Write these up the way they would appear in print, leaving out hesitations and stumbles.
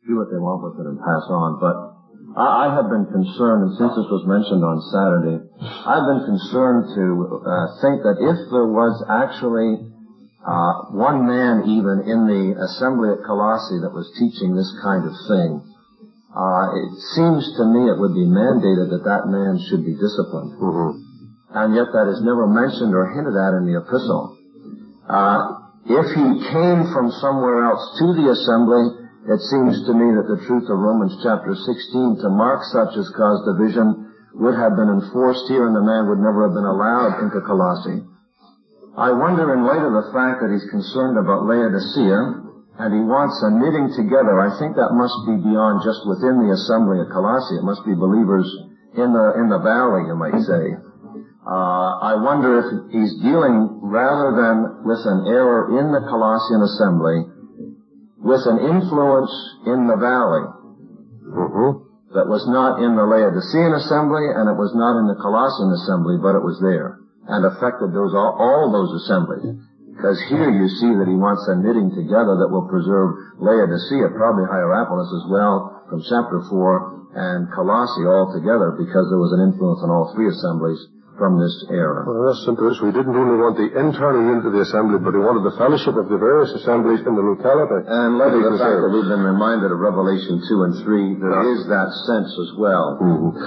do what they want with it and pass on. But I have been concerned, and since this was mentioned on Saturday, I've been concerned to think that if there was actually one man even in the assembly at Colossae that was teaching this kind of thing, it seems to me it would be mandated that that man should be disciplined. Mm-hmm. And yet that is never mentioned or hinted at in the epistle. If he came from somewhere else to the assembly, it seems to me that the truth of Romans chapter 16 to mark such as cause division would have been enforced here, and the man would never have been allowed into Colossae. I wonder, in light of the fact that he's concerned about Laodicea, and he wants a knitting together, I think that must be beyond just within the assembly at Colossae. It must be believers in the valley, you might say. I wonder if he's dealing, rather than with an error in the Colossian assembly, with an influence in the valley that was not in the Laodicean assembly, and it was not in the Colossian assembly, but it was there, and affected all those assemblies. Because here you see that he wants a knitting together that will preserve Laodicea, probably Hierapolis as well, from chapter 4, and Colossae all together, because there was an influence on all three assemblies from this era. Well, that's simple. We didn't only want the internal unity of the assembly, but we wanted the fellowship of the various assemblies in the locality. And like the fact that we've been reminded of Revelation 2 and 3, there is that sense as well.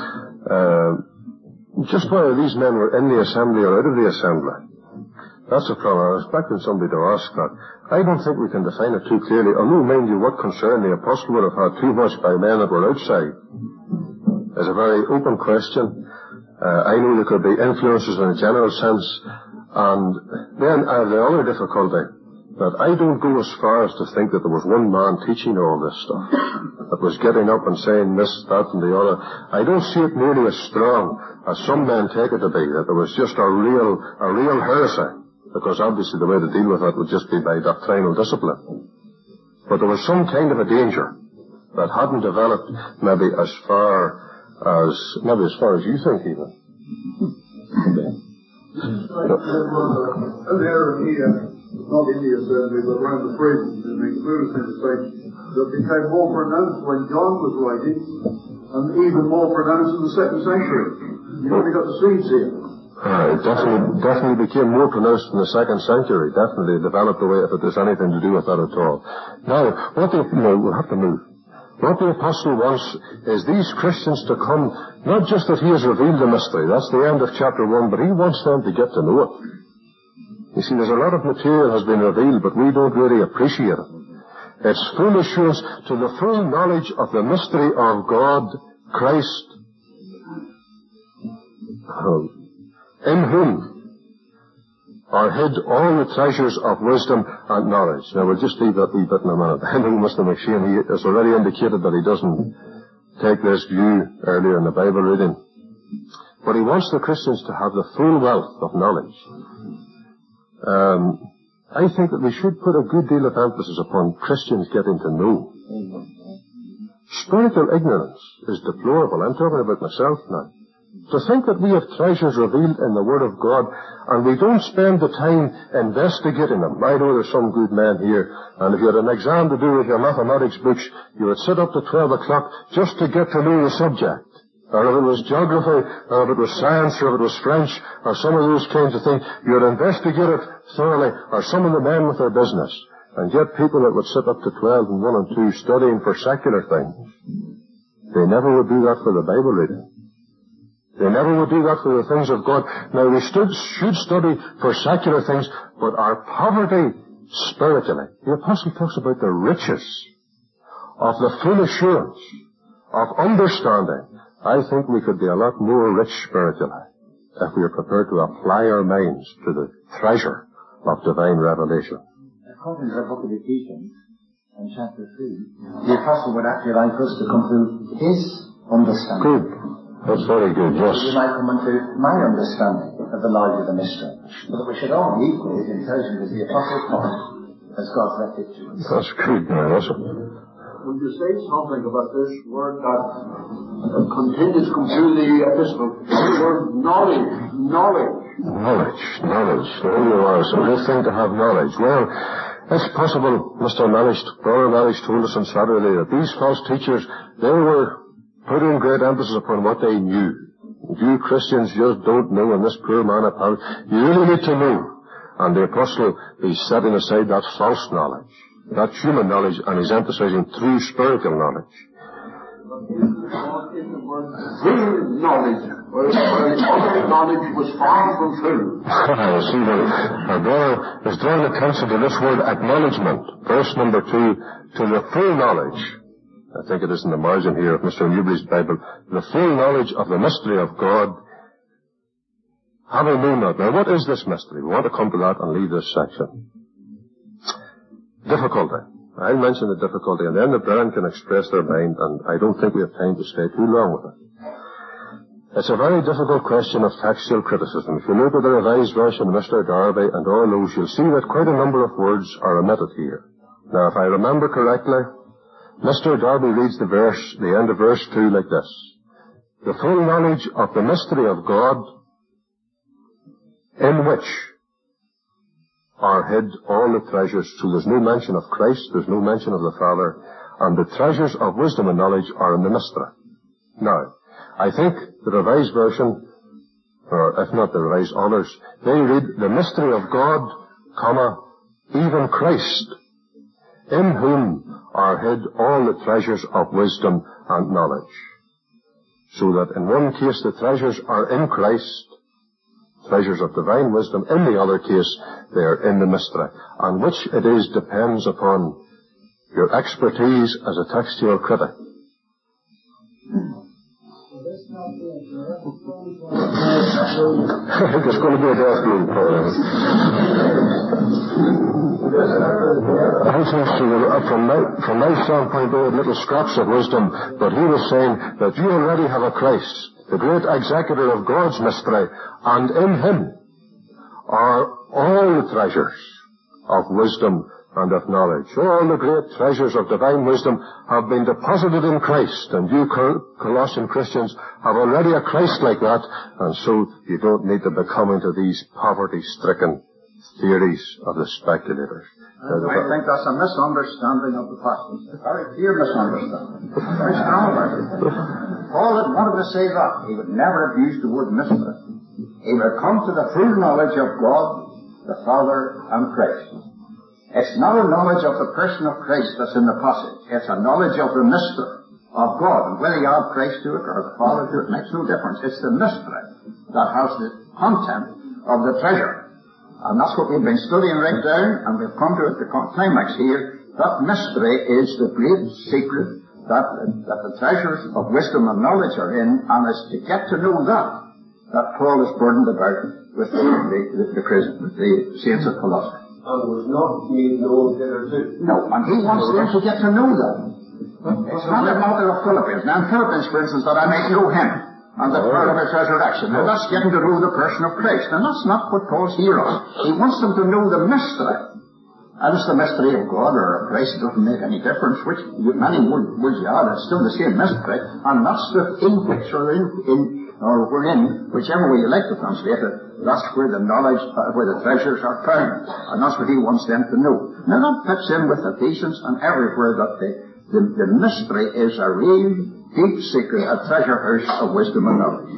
Just whether these men were in the assembly or out of the assembly, that's a problem. I was expecting somebody to ask that. I don't think we can define it too clearly, although, mind you, what concern the apostle would have had too much by men that were outside is a very open question. I know there could be influences in a general sense, and then I have the other difficulty, that I don't go as far as to think that there was one man teaching all this stuff, that was getting up and saying this, that, and the other. I don't see it nearly as strong as some men take it to be, that there was just a real heresy. Because obviously the way to deal with that would just be by doctrinal discipline. But there was some kind of a danger that hadn't developed maybe as far as you think even. An error here, not in the assembly, but around the prisons, and included in the section, that became more pronounced when John was writing, and even more pronounced in the 2nd century. You've only got the seeds here. It definitely became more pronounced in the 2nd century. Definitely developed the way if it has anything to do with that at all. Now, we'll have to move. What the apostle wants is these Christians to come, not just that he has revealed the mystery, that's the end of chapter 1, but he wants them to get to know it. You see, there's a lot of material has been revealed, but we don't really appreciate it. It's full assurance to the full knowledge of the mystery of God, Christ, in whom are hid all the treasures of wisdom and knowledge. Now, we'll just leave that wee bit in a minute. I know Mr. McShane, he has already indicated that he doesn't take this view earlier in the Bible reading. But he wants the Christians to have the full wealth of knowledge. I think that we should put a good deal of emphasis upon Christians getting to know. Spiritual ignorance is deplorable. I'm talking about myself now. To think that we have treasures revealed in the Word of God, and we don't spend the time investigating them. I know there's some good men here, and if you had an exam to do with your mathematics books, you would sit up to 12 o'clock just to get to know the subject. Or if it was geography, or if it was science, or if it was French, or some of those kinds of things, you would investigate it thoroughly, or some of the men with their business. And yet people that would sit up to 12 and 1 and 2 studying for secular things, they never would do that for the Bible reading. They never would do that for the things of God. Now, we should study for secular things, but our poverty spiritually. The apostle talks about the riches of the full assurance of understanding. I think we could be a lot more rich spiritually if we are prepared to apply our minds to the treasure of divine revelation. According to the book of Ephesians, in chapter 3, the apostle would actually like us to come to his understanding. Good. That's very good, yes. You might come into my understanding of the knowledge of the mystery. But we should all be equally as intelligent as the Apostle Paul, as God's left it to us. That's good, man. Would you say something about this word that continues to come through the epistle? The word knowledge. Knowledge. There you are. So this thing to have knowledge. Well, It's possible, Brother Mellish told us on Saturday that these false teachers, they were putting great emphasis upon what they knew. You Christians just don't know, and this poor man of power, you really need to know. And the apostle is setting aside that false knowledge, that human knowledge, and he's emphasizing true spiritual knowledge. True knowledge, where other knowledge was far from true. I see that our brother is drawing attention to this word acknowledgement, verse number 2, to the full knowledge. I think it is in the margin here of Mr. Newbury's Bible, the full knowledge of the mystery of God. Having known that. Now, what is this mystery? We want to come to that and leave this section. Difficulty. I'll mention the difficulty, and then the brethren can express their mind, and I don't think we have time to stay too long with it. It's a very difficult question of textual criticism. If you look at the Revised Version of Mr. Darby and all those, you'll see that quite a number of words are omitted here. Now, if I remember correctly, Mr. Darby reads the end of verse 2 like this. The full knowledge of the mystery of God, in which are hid all the treasures. So there's no mention of Christ, there's no mention of the Father, and the treasures of wisdom and knowledge are in the mystery. Now, I think the Revised Version, or if not the Revised others, they read the mystery of God, even Christ, in whom are hid all the treasures of wisdom and knowledge. So that in one case the treasures are in Christ, treasures of divine wisdom. In the other case, they are in the mystery. And which it is depends upon your expertise as a textual critic. I think it's going to be a death blow for him. I think from my standpoint, there are little scraps of wisdom, but he was saying that you already have a Christ, the great executor of God's mystery, and in him are all the treasures of wisdom and of knowledge. All the great treasures of divine wisdom have been deposited in Christ, and you Colossian Christians have already a Christ like that, and so you don't need to become into these poverty-stricken theories of the speculators. I think that's a misunderstanding of the passage. A very clear misunderstanding. Very strong about it. Paul had wanted to say that. He would never have used the word mystery. He would come to the full knowledge of God, the Father, and Christ. It's not a knowledge of the person of Christ that's in the passage. It's a knowledge of the mystery of God. And whether you add Christ to it or the Father to it makes no difference. It's the mystery that has the content of the treasure. And that's what we've been studying right down, and we've come to it, the climax here. That mystery is the great secret that the treasures of wisdom and knowledge are in, and it's to get to know that Paul is burdened about with the saints of Colossae. And was not made known hitherto. No, and he wants them to get to know that. It's not a matter of Philippians. Now in Philippians, for instance, that I may know him and the power of his resurrection. Now that's getting to know the person of Christ. And that's not what Paul's here on. He wants them to know the mystery. And it's the mystery of God or of Christ. It doesn't make any difference which many words you add. It's still the same mystery. And that's the in which or wherein, whichever way you like to translate it, that's where the knowledge, where the treasures are found. And that's what he wants them to know. Now that fits in with Ephesians and everywhere that the mystery is a real, deep secret, a treasure house of wisdom and knowledge.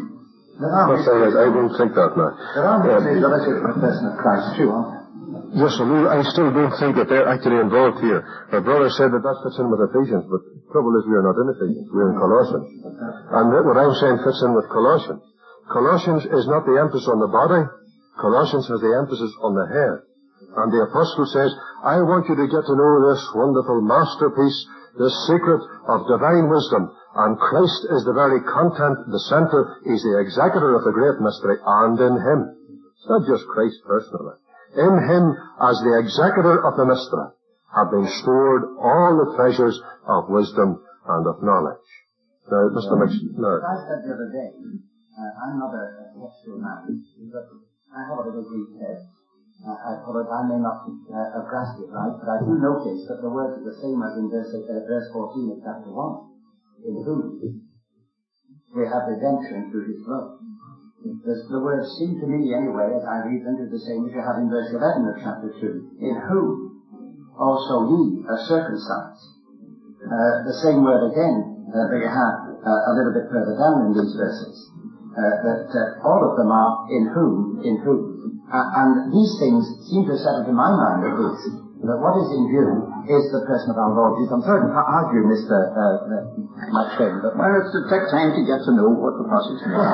I don't think that now. There are mysteries that I should profess in Christ too, aren't there? Yes, I still don't think that they're actually involved here. Our brother said that fits in with Ephesians, but the trouble is we are not in Ephesians, we're in Colossians. And what I'm saying fits in with Colossians. Colossians is not the emphasis on the body. Colossians has the emphasis on the head. And the apostle says, I want you to get to know this wonderful masterpiece, this secret of divine wisdom. And Christ is the very content, the center. He's the executor of the great mystery, and in him. It's not just Christ personally. In him, as the executor of the mystery, have been stored all the treasures of wisdom and of knowledge. Now, Mr. McShane. I said the other day, I'm not a textual man, but I have a little Greek text. I may not have grasped it right, but I do notice that the words are the same as in verse 14 of chapter 1. In whom we have redemption through his blood. The words seem to me, anyway, as I read them, to the same as you have in verse 11 of chapter 2. In whom also ye are circumcised. The same word again that you have a little bit further down in these verses, that all of them are in whom. And these things seem to have settled in my mind, at least, that what is in view is the person of our Lord Jesus. I'm sorry to argue, Mr. McFinn, but it's to take time to get to know what the passage means.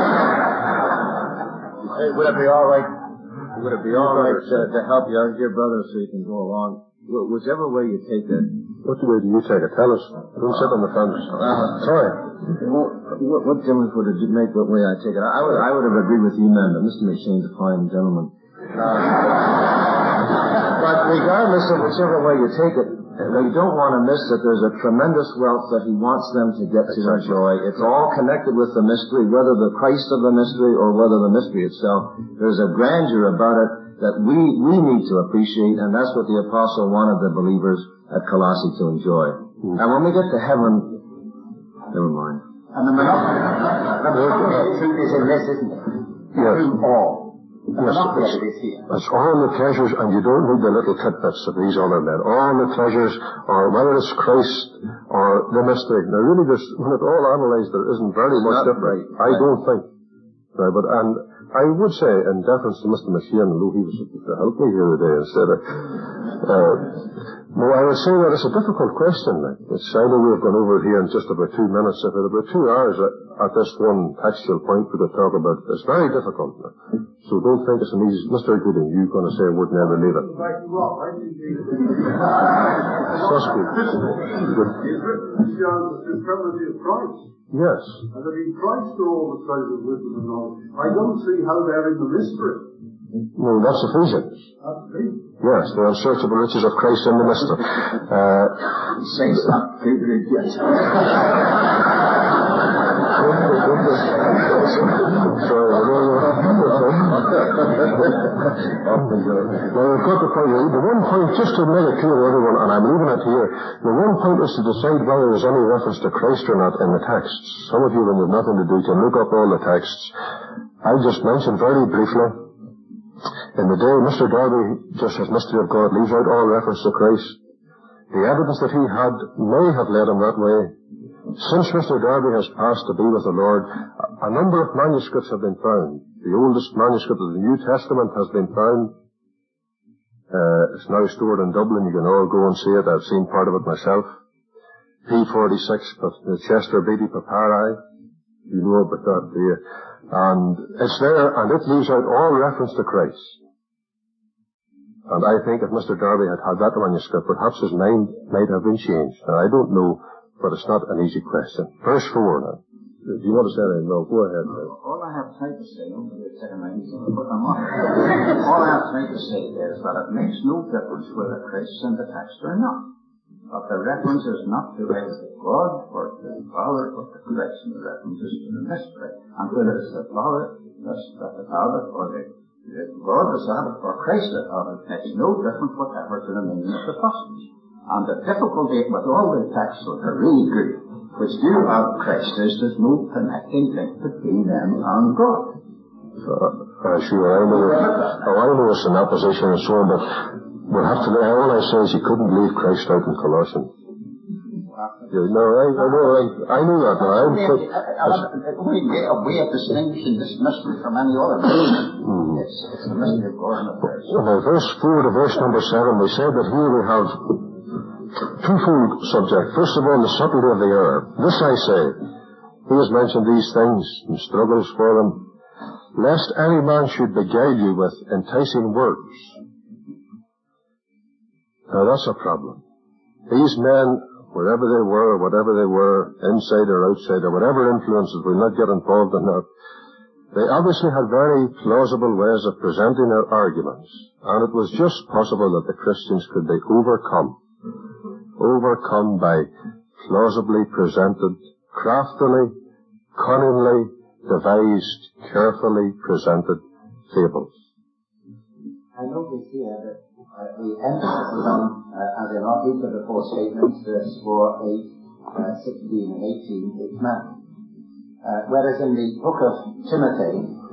Would it be all right? Would it be all right to help you out here, brother, so you can go along? Whichever way you take it. What way do you take it? Tell us. Don't sit on the fence. Sorry. What difference would it make what way I take it? I would have agreed with you men, but Mr. McShane's a fine gentleman. But regardless of whichever way you take it, you don't want to miss that there's a tremendous wealth that he wants them to get to enjoy. It's all connected with the mystery, whether the Christ of the mystery or whether the mystery itself. There's a grandeur about it that we need to appreciate, and that's what the apostle wanted the believers at Colossae to enjoy. And when we get to heaven, never mind. And the monopoly truth is in this, isn't it? Yes. Through all. Yes, it's all the treasures, and you don't need the little tidbits of these other men. All the treasures, or whether it's Christ or the mystery. Now, really, when it's all analysed, there isn't very much difference. I don't think. Right, but I would say, in deference to Mr. McShane, although he was supposed to help me here today instead of, no, I would say that it's a difficult question. Like, I know we've gone over it here in just about 2 minutes. If it had about 2 hours at this one textual point we could talk about it, it's very difficult. Like. So don't think it's an easy, Mr. Gooding, you're going to say a word and never leave it. Suspect. Yes. And that in Christ are all the treasures, wisdom and knowledge. I don't see how they're in the mystery. No, that's Ephesians. That's me. Yes, the unsearchable riches of Christ in the mystery. Say something, figure it yet. Sorry, well, we've got the point. The one point, just to make it clear to everyone, and I'm leaving it here, the one point is to decide whether there's any reference to Christ or not in the texts. Some of you, when you've nothing to do, can look up all the texts. I'll just mention very briefly, in the day Mr. Darby, just as mystery of God, leaves out all reference to Christ. The evidence that he had may have led him that way. Since Mr. Darby has passed to be with the Lord, a number of manuscripts have been found. The oldest manuscript of the New Testament has been found. It's now stored in Dublin. You can all go and see it. I've seen part of it myself. P46, the Chester Beatty Papyri. You know about that, do you? And it's there, and it leaves out all reference to Christ. And I think if Mr. Darby had had that manuscript, perhaps his mind might have been changed. Now, I don't know, but it's not an easy question. Verse 4 now. Do you want to say anything? No, go ahead. All I have time to say, all I have time to say is that it makes no difference whether Christ's in the text or not. But the reference is not to either God or to the Father or to Christ. The reference is to the mystery. And whether it's the Father, the Father, or the God the Son, or Christ the Father, makes no difference whatever to the meaning of the passage. And the difficulty with all the texts that are really good, which do have Christ, is there's no connecting link between them and God. Sure, I know it's an opposition and so on, but we'll have to, all I say is you couldn't leave Christ out in Colossians. No, I know that now. We have distinguishing this mystery from any other mystery. It's the mystery of God and of Christ. Now, verse 4 to verse number 7, we said that here we have twofold subject. First of all, the subtlety of the error. This I say, he has mentioned these things and struggles for them, lest any man should beguile you with enticing words. Now that's a problem. These men, wherever they were, whatever they were, inside or outside, or whatever influences, we'll not get involved in that, they obviously had very plausible ways of presenting their arguments, and it was just possible that the Christians could be overcome by plausibly presented, craftily, cunningly devised, carefully presented fables. I notice here that the emphasis is on, as in each of the four statements, verse 4, 8, 16 and 18, it's man. Whereas in the book of Timothy,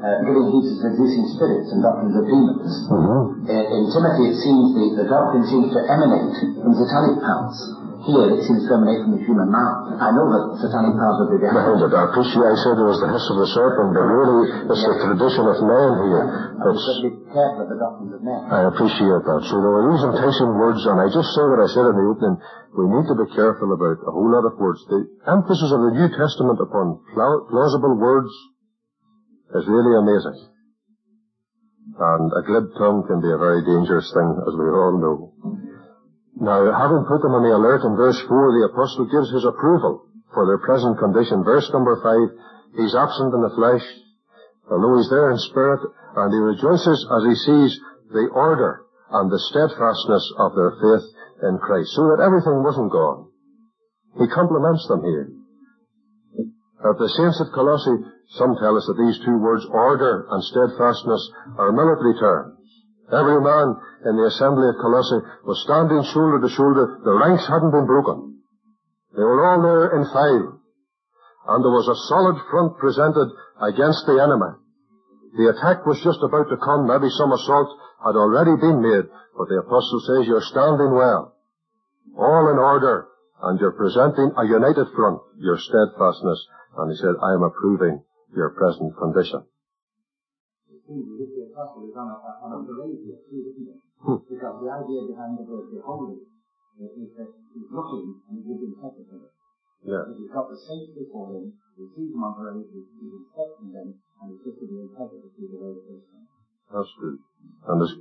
giving heed to seducing spirits and doctrines of demons. In Timothy, it seems the doctrine seems to emanate from satanic powers. Here, it seems to emanate from the human mouth. I know that satanic powers will be behind it. I appreciate, I said it was the hiss of the serpent, but really it's the tradition of man here. We should be careful of the doctrines of men. I appreciate that. So they were using enticing words, and I just say what I said in the opening. We need to be careful about a whole lot of words. The emphasis of the New Testament upon plausible words is really amazing. And a glib tongue can be a very dangerous thing, as we all know. Now, having put them on the alert in verse 4, the apostle gives his approval for their present condition. Verse number 5, he's absent in the flesh, although he's there in spirit, and he rejoices as he sees the order and the steadfastness of their faith in Christ, so that everything wasn't gone. He compliments them here. At the saints at Colossae, some tell us that these two words, order and steadfastness, are military terms. Every man in the assembly at Colossae was standing shoulder to shoulder. The ranks hadn't been broken. They were all there in file. And there was a solid front presented against the enemy. The attack was just about to come. Maybe some assault had already been made. But the apostle says you're standing well. All in order. And you're presenting a united front. Your steadfastness. And he said, I am approving your present condition. The apostle is on a parade here, too, isn't it? Because the idea behind the word beholding is that he's looking and he's interested in it. Yeah. If he's got the saints before him, he sees them on parade, he's inspecting them, and he's just to be interested to see the way it is. That's good. And this...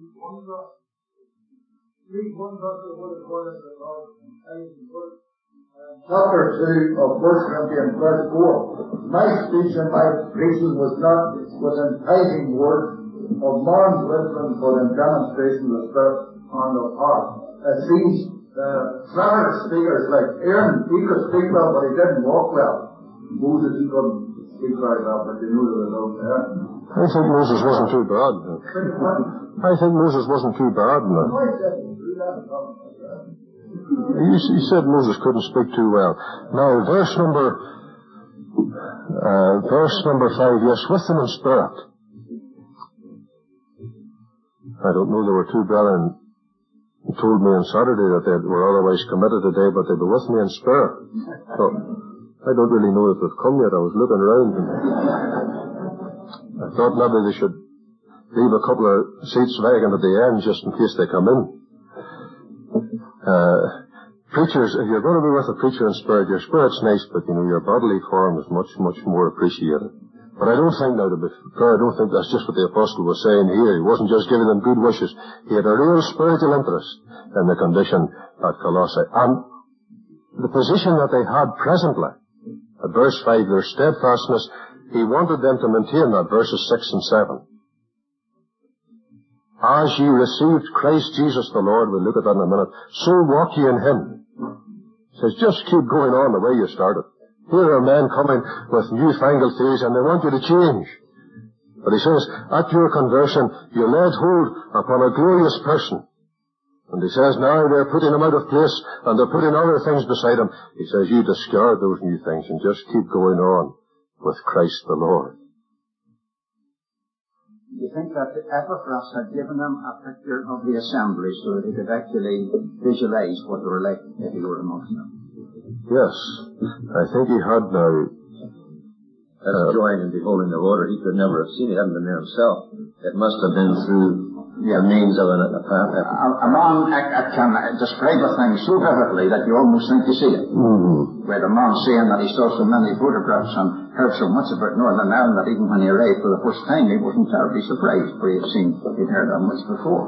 Read one verse of the Word of God as the Lord and word. Chapter 2 of 1 Corinthians verse 4. My speech and my preaching was not with enticing words of man's wisdom, but in demonstration of the Spirit and of heart. It seems clever speakers like Aaron, he could speak well, but he didn't walk well. Moses, he couldn't speak very well, but you knew there was no there. I think Moses wasn't too bad. I think Moses wasn't too bad. He said Moses couldn't speak too well. Now, verse number 5, yes, with them in spirit. I don't know, there were two brethren who told me on Saturday that they were otherwise committed today, but they were with me in spirit. So, I don't really know if they've come yet. I was looking around and I thought maybe they should leave a couple of seats vacant at the end just in case they come in. Preachers, if you're going to be with a preacher in spirit, your spirit's nice, but you know, your bodily form is much, much more appreciated. But I don't think now, to be fair, I don't think that's just what the apostle was saying here. He wasn't just giving them good wishes. He had a real spiritual interest in the condition at Colossae. And the position that they had presently, at verse 5, their steadfastness, he wanted them to maintain that, verses 6 and 7. As ye received Christ Jesus the Lord, we'll look at that in a minute, so walk ye in him. He says, just keep going on the way you started. Here are men coming with newfangled theories and they want you to change. But he says, at your conversion, you laid hold upon a glorious person. And he says, now they're putting him out of place and they're putting other things beside him. He says, you discard those new things and just keep going on with Christ the Lord. You think that Epaphras had given them a picture of the assembly so that they could actually visualize what they were like if he were amongst them? Yes, I think he had now. That's joy in beholding the order. He could never have seen it. He hadn't been there himself. It must have been through the means of a man can describe a thing so vividly that you almost think you see it. Mm-hmm. Where the man saying that he saw so many photographs and heard so much about Northern Ireland that even when he arrived for the first time he wasn't terribly surprised, for he'd heard that much before.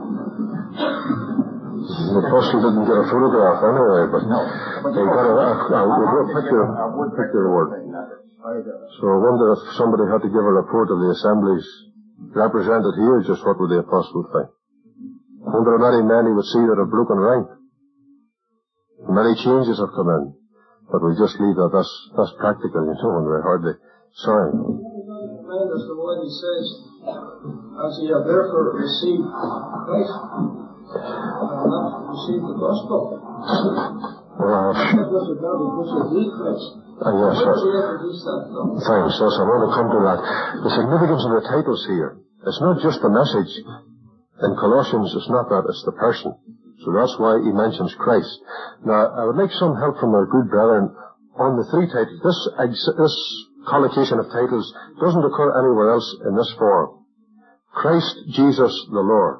The apostle didn't get a photograph anyway, but no. He got a picture of word. So I wonder if somebody had to give a report of the assemblies represented here, just what would the apostle think? I wonder how many men he would see that have broken rank. Many changes have come in. But we just leave that, that's practical, you know, and we're hardly sorry. Tremendous the word he says, as ye have therefore received Christ, and not received the gospel. Yes, thanks. Yes, I want to come to that. The significance of the titles here. It's not just the message. In Colossians, it's not that, it's the person. So that's why he mentions Christ. Now, I would like some help from our good brethren on the three titles. This collocation of titles doesn't occur anywhere else in this form. Christ Jesus the Lord.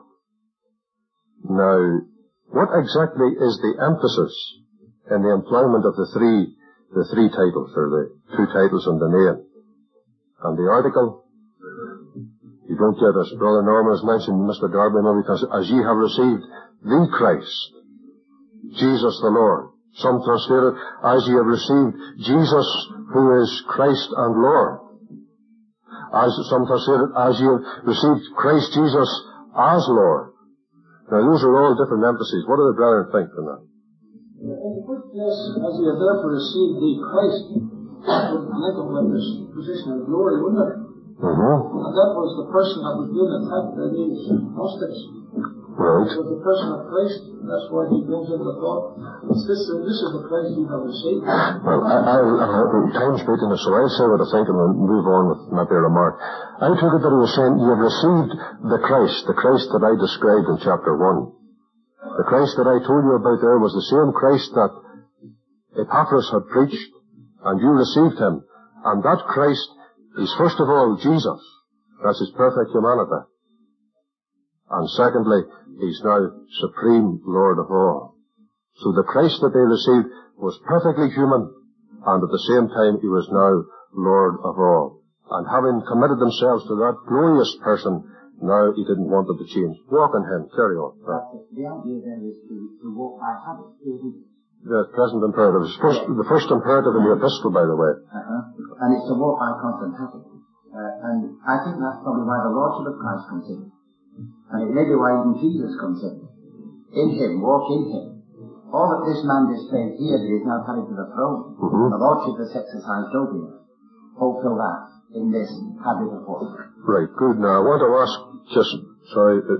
Now, what exactly is the emphasis in the employment of the three titles, or the two titles and the name? And the article? You don't get, as Brother Norman has mentioned, Mr. Darby, because as ye have received the Christ, Jesus the Lord. Some translate it, as ye have received Jesus, who is Christ and Lord. As some translate it, as ye have received Christ Jesus as Lord. Now, those are all different emphases. What do the brethren think on that? In the first place, as ye have therefore received the Christ, that would connect him with this position of glory, wouldn't it? Mm-hmm. And that was the person that was being attacked by these Gnostics. Right. It was the person of Christ. That's why he brings into the thought, this is the Christ you have received. Well, time's beating us, so I'll say what I think and we'll move on with maybe a remark. I took it that he was saying, you have received the Christ that I described in chapter 1. The Christ that I told you about there was the same Christ that Epaphras had preached, and you received him. And that Christ is first of all Jesus. That's his perfect humanity. And secondly, he's now supreme Lord of all. So the Christ that they received was perfectly human, and at the same time he was now Lord of all. And having committed themselves to that glorious person, now he didn't want them to change. Walk in him. Carry on. The idea then is to walk by habit. The present imperative. It's the first imperative in the epistle, by the way. And it's to walk by constant habit. And I think that's probably why the Lordship of Christ comes in. And it may be why even Jesus comes in. In him, walk in him. All that this man displayed here that is now carried to the throne, the Lordship that's exercised over you, fulfill that in this habit of walk. Right, good. Now, I want to ask, just, sorry, Is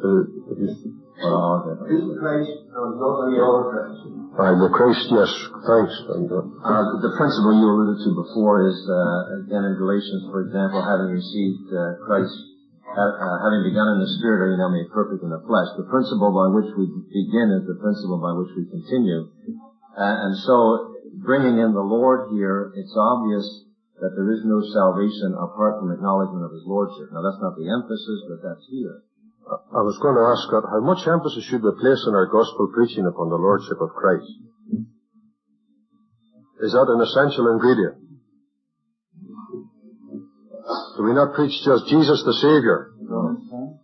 the Christ, not any other Christ? the Christ, yes, thanks. The principle you alluded to before is, again in Galatians, for example, having received Christ, having begun in the Spirit, are you now made perfect in the flesh. The principle by which we begin is the principle by which we continue. And so, bringing in the Lord here, it's obvious that there is no salvation apart from acknowledgement of his Lordship. Now, that's not the emphasis, but that's here. I was going to ask that, how much emphasis should we place in our gospel preaching upon the Lordship of Christ? Is that an essential ingredient? Do we not preach just Jesus the Savior? No.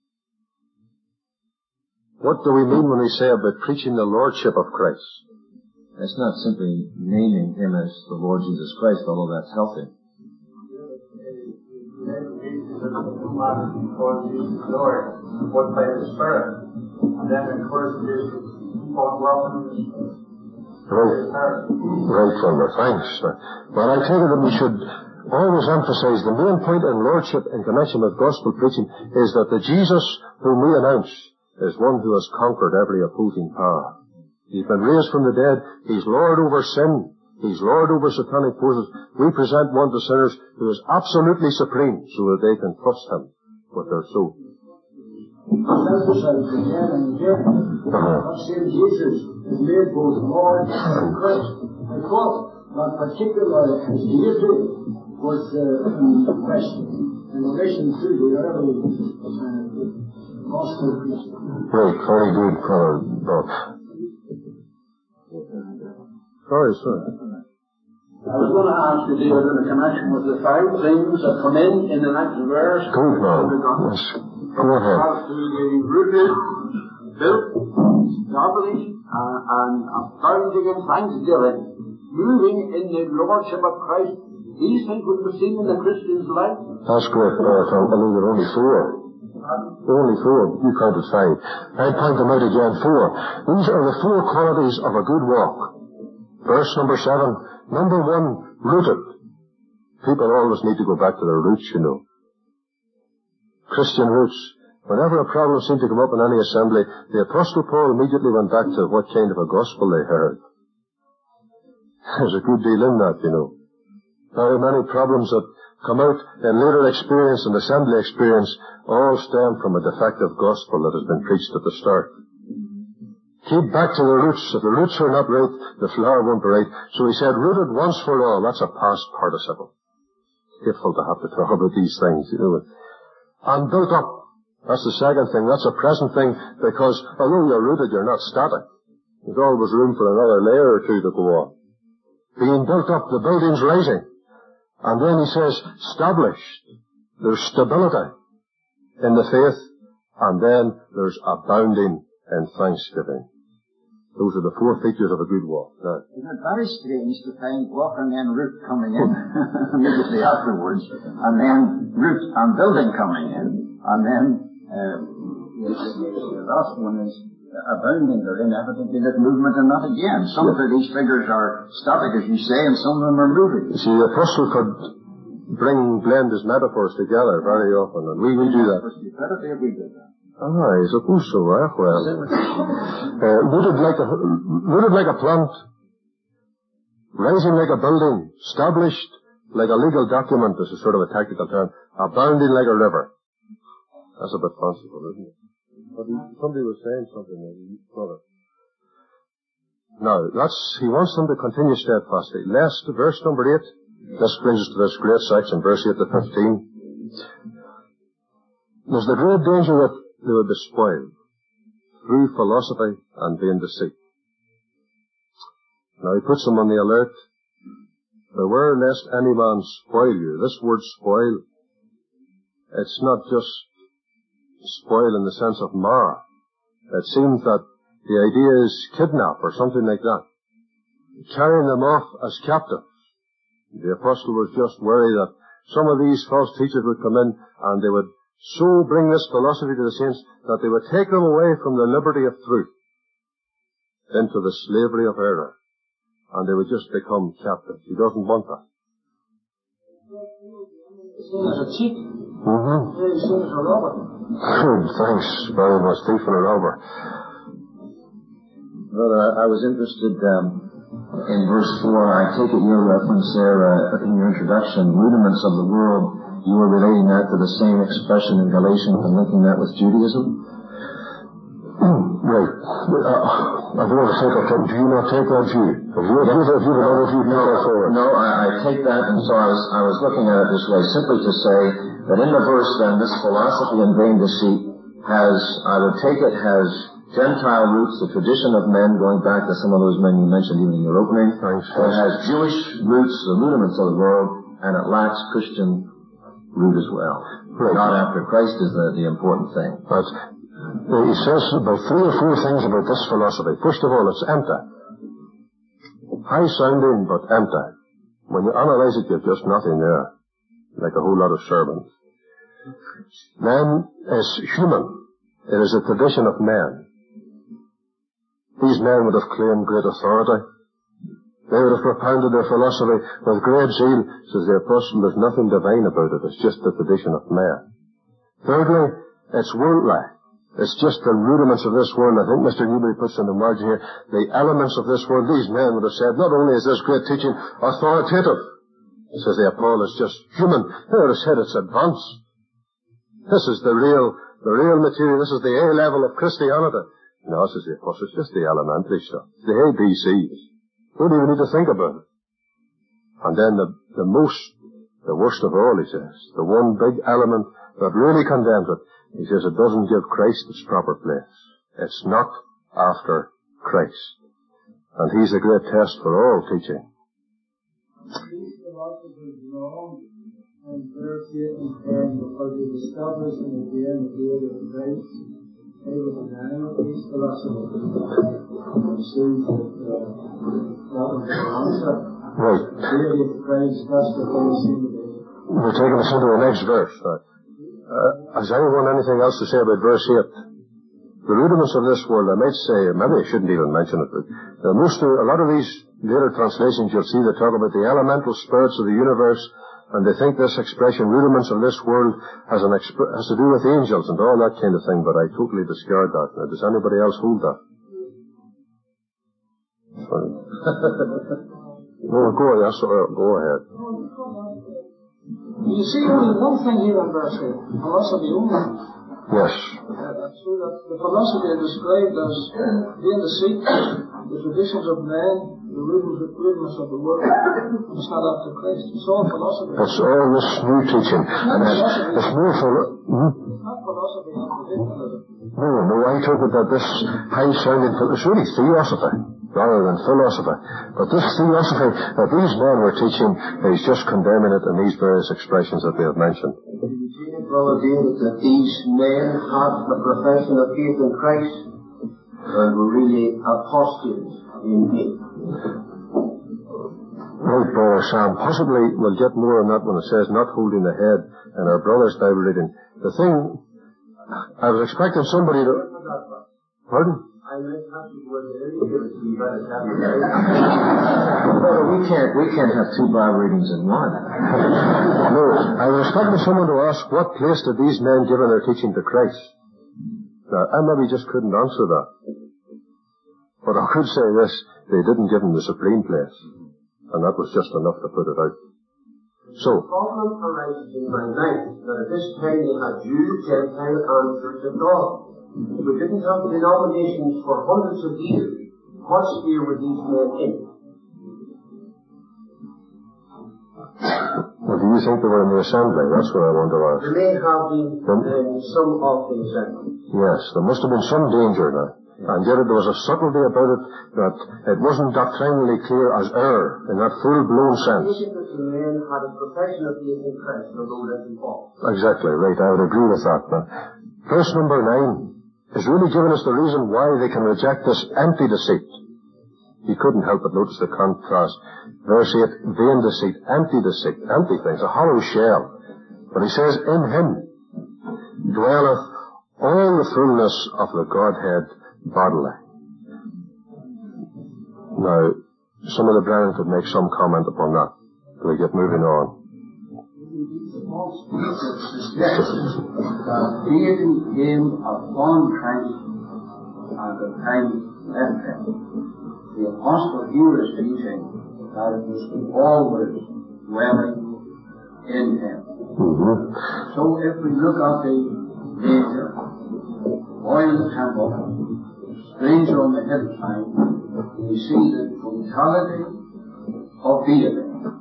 What do we mean when we say about preaching the Lordship of Christ? It's not simply naming him as the Lord Jesus Christ, although that's healthy. Because he's the Lord, what by the Spirit, and then of course this keep on welcoming the Spirit. Right, Thunder, thanks. Well, I tell you that we should always emphasize the main point in Lordship in connection with gospel preaching is that the Jesus whom we announce is one who has conquered every opposing power. He's been raised from the dead. He's Lord over sin. He's Lord over satanic forces. We present one to sinners who is absolutely supreme so that they can trust him with their soul. Emphasized again and again. That same Jesus is made both Lord and Christ. Because that particular his deity was questioned in relation to the early gospel preaching. Right, very good, Brother Bob. Sorry, sir. I was going to ask you, David, in the connection with the 5 things that come in the next verse. Good, man. Yes. Go ahead. As to the rooted, built, established, and abounding in thanksgiving, moving in the Lordship of Christ. These things would be seen in the Christian's life. That's correct, Brother Tom. I believe there are only 4. Only 4. You counted 5. I'd point them out again. 4. These are the 4 qualities of a good walk. Verse number 7. Number 1, rooted. People always need to go back to their roots, you know. Christian roots. Whenever a problem seemed to come up in any assembly, the Apostle Paul immediately went back to what kind of a gospel they heard. There's a good deal in that, you know. Very many problems that come out in later experience and assembly experience all stem from a defective gospel that has been preached at the start. Keep back to the roots. If the roots are not right, the flower won't be right. So he said, rooted once for all. That's a past participle. Hateful to have to talk about these things, you know. And built up. That's the second thing. That's a present thing, because although you're rooted, you're not static. There's always room for another layer or two to go on. Being built up, the building's rising. And then he says, established. There's stability in the faith, and then there's abounding in thanksgiving. Those are the four features of a good walk. Now, isn't it very strange to find walk and then root coming in immediately afterwards, and then root and building coming in, and then the last one is abounding therein, evidently that movement and not again. Some of these figures are static, as you say, and some of them are moving. You see, the apostle could blend his metaphors together very often, and we do that. Incredibly if we did that. I suppose so, well. Rooted like a plant, rising like a building, established like a legal document, this is sort of a technical term, abounding like a river. That's a bit fanciful, isn't it? But somebody was saying something, brother. Now, he wants them to continue steadfastly. Last, verse number 8, this brings us to this great section, verse 8 to 15. There's the great danger that they would be spoiled through philosophy and vain deceit. Now he puts them on the alert. Beware lest any man spoil you. This word spoil, it's not just spoil in the sense of mar. It seems that the idea is kidnap or something like that. Carrying them off as captives. The apostle was just worried that some of these false teachers would come in and they would so bring this philosophy to the saints that they would take them away from the liberty of truth into the slavery of error, and they would just become captives. He doesn't want that. As a cheat. Very soon as a robber. Good, thanks very much, thief and a robber. Brother, I was interested in verse 4. I take it your reference there in your introduction, rudiments of the world. You were relating that to the same expression in Galatians and linking that with Judaism? Right. I don't want to take that. Do you not take that view? Have you another view? No, I take that, and so I was looking at it this way, simply to say that in the verse then, this philosophy and vain deceit has Gentile roots, the tradition of men, going back to some of those men you mentioned even in your opening. Thanks. It has Jewish roots, the rudiments of the world, and it lacks Christian root as well. Right. God after Christ is the important thing. But he says about 3 or 4 things about this philosophy. First of all, it's empty. High sounding, but empty. When you analyze it, you've just nothing there. Like a whole lot of sermons. Then it's human. It is a tradition of men. These men would have claimed great authority. They would have propounded their philosophy with great zeal. Says the apostle, there's nothing divine about it. It's just the tradition of man. Thirdly, it's worldly. It's just the rudiments of this world. I think Mr. Newbury puts in the margin here, the elements of this world. These men would have said, not only is this great teaching authoritative, says the apostle, it's just human. They would have said it's advanced. This is the real material. This is the A level of Christianity. No, says the apostle, it's just the elementary stuff. The ABCs. Don't even need to think about it. And then the worst of all, he says, the one big element that really condemns it, he says it doesn't give Christ its proper place. It's not after Christ. And he's a great test for all teaching. These philosophers wrong and verse 8 and 10 because they established in again the day of grace. They were denying these philosophers. And it seems that that was the answer. Right. The deity of Christ, that's what they seem to be. We're taking us into the next verse. Has anyone anything else to say about verse 8? The rudiments of this world, I might say, maybe I shouldn't even mention it, but a lot of these later translations you'll see that talk about the elemental spirits of the universe, and they think this expression, rudiments of this world, has to do with angels and all that kind of thing, but I totally discard that. Now, does anybody else hold that? Sorry. No, go ahead. You see only one thing here in verse 8, philosophy only. Yes. So that the philosophy is described as being deceit, the traditions of men, the rudeness of the world. It's not after Christ. It's all philosophy. It's all this new teaching. And it's more not philosophy and traditionalism. No, I took it that this high-sounding, it's really theosophy rather than philosophy. But this theosophy that these men were teaching is just condemning it in these various expressions that we have mentioned. Brother David, that these men had the profession of faith in Christ and were really apostates in him. Right, Brother Sam. Possibly we'll get more on that when it says not holding the head in our brother's Bible reading. The thing, I was expecting somebody to... Pardon? I might have to go there and give it to you by the time. Brother, we can't have two Bible readings in one. No, I was expecting someone to ask what place did these men give in their teaching to Christ. Now, I maybe just couldn't answer that. But I could say this, they didn't give him the supreme place. And that was just enough to put it out. So, the problem arises in my mind that at this time they had Jew, Gentile, and Church of God. We didn't have denominations for hundreds of years. What sphere were these men in? Well, do you think they were in the assembly? That's what I want to ask. They may have been in some of the assembly. Yes, there must have been some danger now. And yet there was a subtlety about it that it wasn't doctrinally clear as error in that full-blown sense. I think that the men had a profession of faith in Christ, although that involved. Exactly, right. I would agree with that. Now, verse number 9 is really giving us the reason why they can reject this empty deceit. He couldn't help but notice the contrast. Verse 8, vain deceit, empty things, a hollow shell. But he says, in him dwelleth all the fullness of the Godhead bodily. Now, some of the brethren could make some comment upon that. Can we get moving on? Deity came upon Christ and the Christ left him. The apostle here is teaching that it was always dwelling in him. So if we look at the nature, boy in the temple, stranger on the hillside, we see the totality of deity.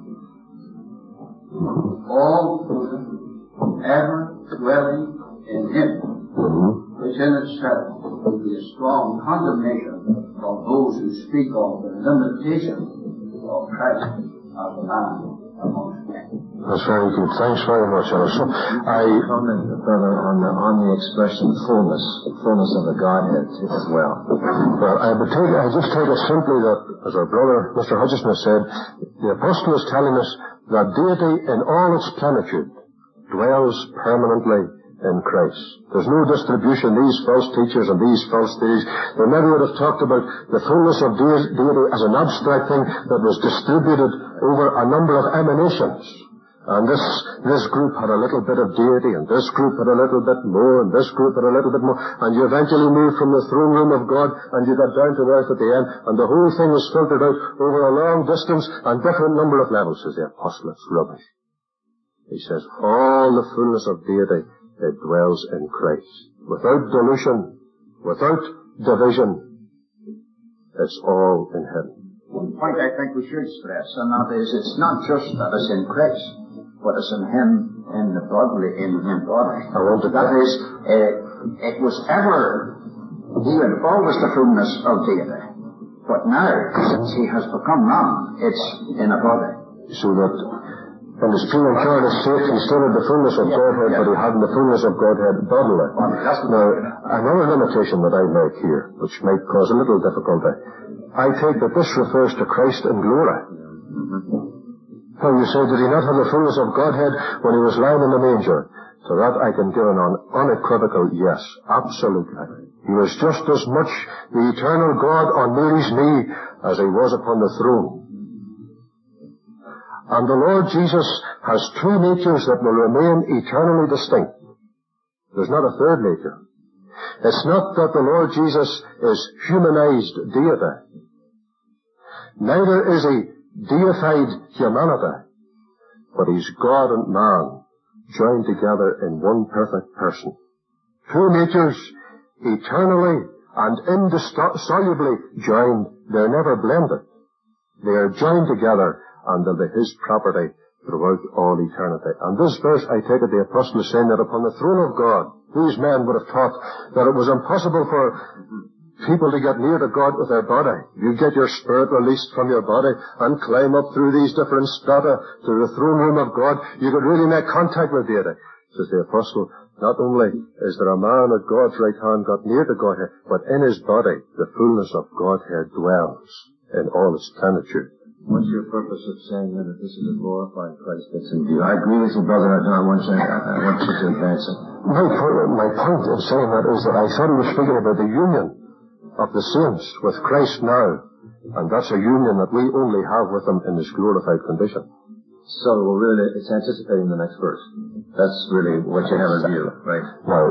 All ever dwelling in him, which in itself will be a strong condemnation of those who speak of the limitation of Christ as a man amongst men. That's very good. Thanks very much, Ellis. I comment, brother, on the expression fullness of the Godhead as well. Well, I just take it simply that, as our brother, Mr. Hutchison, has said, the apostle is telling us that deity in all its plenitude dwells permanently in Christ. There's no distribution. These false teachers and these false theories, they never would have talked about the fullness of deity as an abstract thing that was distributed over a number of emanations. And this group had a little bit of deity, and this group had a little bit more, and this group had a little bit more, and you eventually moved from the throne room of God, and you got down to earth at the end, and the whole thing was filtered out over a long distance and different number of levels, says the apostle. It's rubbish. He says, all the fullness of deity, it dwells in Christ. Without dilution, without division, it's all in Him. One point I think we should stress, and that is, it's not just that it's in Christ, but it's in Him, in the bodily, in Him body. That is, it was ever, He had always the fullness of deity. But now, since He has become man, it's in a body. So that in His true and pure state, He still had the fullness of Godhead, but He hadn't the fullness of Godhead bodily. Now, another limitation that I make here, which might cause a little difficulty, I take that this refers to Christ in glory. Now you say, did He not have the fullness of Godhead when He was lying in the manger? To that I can give an unequivocal yes, absolutely. He was just as much the eternal God on Mary's knee as He was upon the throne. And the Lord Jesus has two natures that will remain eternally distinct. There's not a third nature. It's not that the Lord Jesus is humanized deity. Neither is He deified humanity, but he's God and man joined together in one perfect person. Two natures eternally and indissolubly joined. They're never blended. They are joined together and they'll be his property throughout all eternity. And this verse, I take it, the apostle is saying that upon the throne of God, these men would have thought that it was impossible for people to get near to God with their body. You get your spirit released from your body and climb up through these different strata to the throne room of God. You could really make contact with deity. Says the apostle, not only is there a man at God's right hand got near to Godhead, but in his body the fullness of Godhead dwells in all its plenitude. What's your purpose of saying then that this is a glorified Christ that's in view? I agree with you, brother. I want you to advance it. My point in saying that is that I thought he was speaking about the union of the saints with Christ now, and that's a union that we only have with him in his glorified condition. So, really, it's anticipating the next verse. That's really what you have in view, right? Now,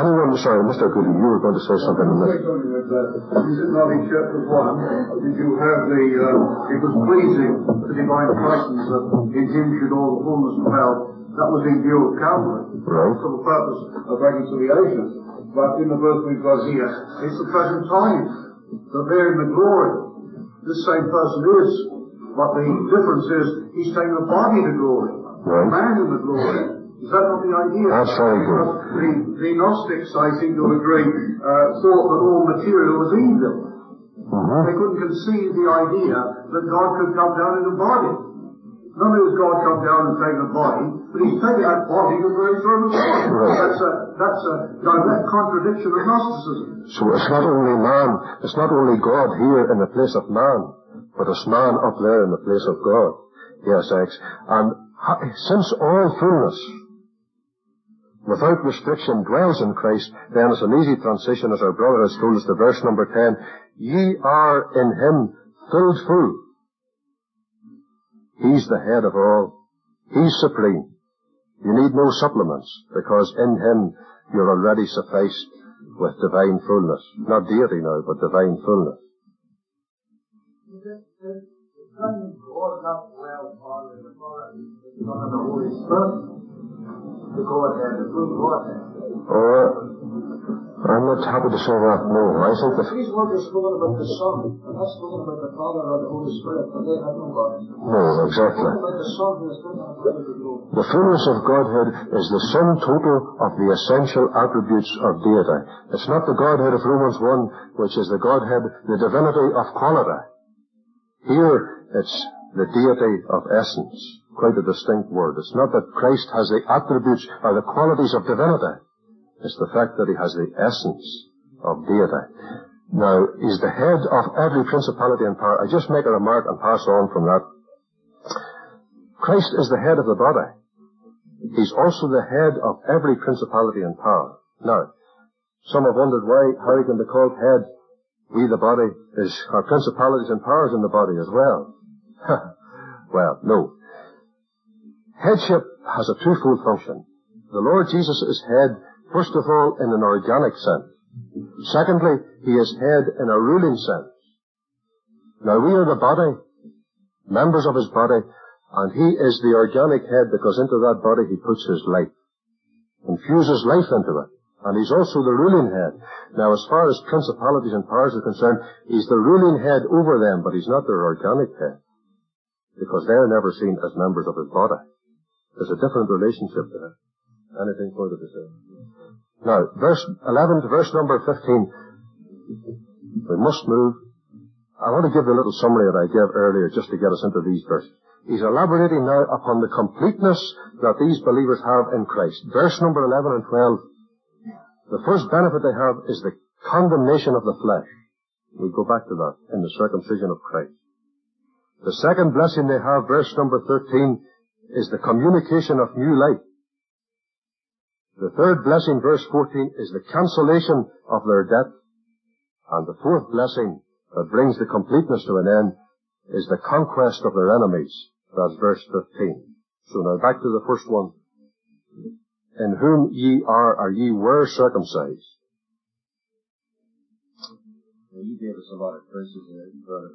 Mr. Goody, you were going to say something on this. Is it not in chapter 1, did you have it was pleasing the divine persons that in him should all the fullness dwell. That was in view of Calvary. Right. For the purpose of reconciliation. But in the verse we've got here, it's the present time that they're in the glory. This same person is. But the difference is, he's taken a body to glory. Right. A man in the glory. Is that not the idea? That's very good. The Gnostics, I think you'll agree, thought that all material was evil. Mm-hmm. They couldn't conceive the idea that God could come down in a body. Not only has God come down and taken a body, but he's taken that body to the very throne of God. Right. That's a direct contradiction of Gnosticism. So it's not only God here in the place of man, but it's man up there in the place of God. Yes, X. And since all fullness, without restriction, dwells in Christ, then it's an easy transition, as our brother has told us, to verse number 10. Ye are in him filled full. He's the head of all. He's supreme. You need no supplements, because in him you're already sufficed with divine fullness. Not deity now, but divine fullness. The Son of God not well, Father, the Father, the Son, and the Holy Spirit, the Godhead, the full Godhead. I'm not happy to say that, no. I think that these words are spoken about the Son, and that's spoken about the Father or the Holy Spirit, but they have no God. No, exactly. Spoken about the Son who is going to have the glory. The fullness of Godhead is the sum total of the essential attributes of deity. It's not the Godhead of Romans 1, which is the Godhead, the divinity of quality. Here, it's the deity of essence. Quite a distinct word. It's not that Christ has the attributes or the qualities of divinity. It's the fact that he has the essence of deity. Now, he's the head of every principality and power. I just make a remark and pass on from that. Christ is the head of the body. He's also the head of every principality and power. Now, some have wondered how he can be called head. We, the body, are principalities and powers in the body as well. Well, no. Headship has a twofold function. The Lord Jesus is head, first of all, in an organic sense. Secondly, he is head in a ruling sense. Now, we are the body, members of his body, and he is the organic head because into that body he puts his life, infuses life into it. And he's also the ruling head. Now, as far as principalities and powers are concerned, he's the ruling head over them, but he's not their organic head, because they're never seen as members of his body. There's a different relationship there. Anything further to say? Now, verse 11 to verse number 15. We must move. I want to give the little summary that I gave earlier just to get us into these verses. He's elaborating now upon the completeness that these believers have in Christ. Verse number 11 and 12. The first benefit they have is the condemnation of the flesh. We'll go back to that in the circumcision of Christ. The second blessing they have, verse number 13, is the communication of new life. The third blessing, verse 14, is the cancellation of their debt. And the fourth blessing that brings the completeness to an end is the conquest of their enemies. That's verse 15. So now back to the first one. In whom ye are, or ye were circumcised. Well, you gave us a lot of verses there, brother, but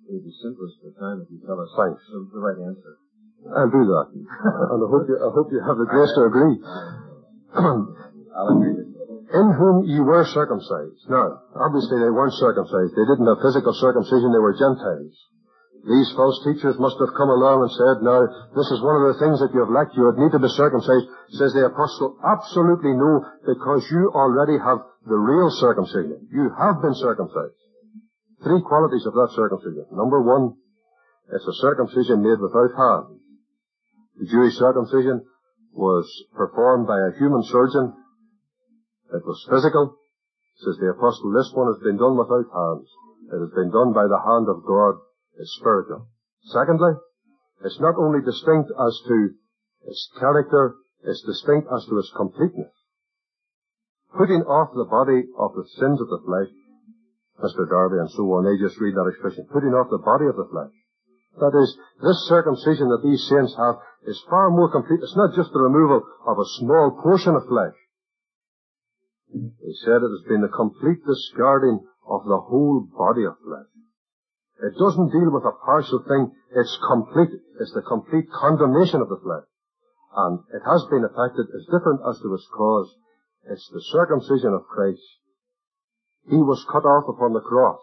It would be simplest for time if you tell us Thanks. the right answer. I'll do that. And I hope you have the grace to agree. I'll agree with you. In whom ye were circumcised. Now, obviously they weren't circumcised. They didn't have physical circumcision. They were Gentiles. These false teachers must have come along and said, now, this is one of the things that you have lacked. You would need to be circumcised. Says the apostle, absolutely no, because you already have the real circumcision. You have been circumcised. 3 qualities of that circumcision. Number 1, it's a circumcision made without hands. The Jewish circumcision was performed by a human surgeon. It was physical. Says the apostle, this one has been done without hands. It has been done by the hand of God. It's spiritual. Secondly, it's not only distinct as to its character, it's distinct as to its completeness. Putting off the body of the sins of the flesh, Mr. Darby and so on, they just read that expression, putting off the body of the flesh. That is, this circumcision that these saints have is far more complete. It's not just the removal of a small portion of flesh. He said it has been the complete discarding of the whole body of flesh. It doesn't deal with a partial thing. It's complete. It's the complete condemnation of the flesh. And it has been affected. It's different as to its cause. It's the circumcision of Christ. He was cut off upon the cross.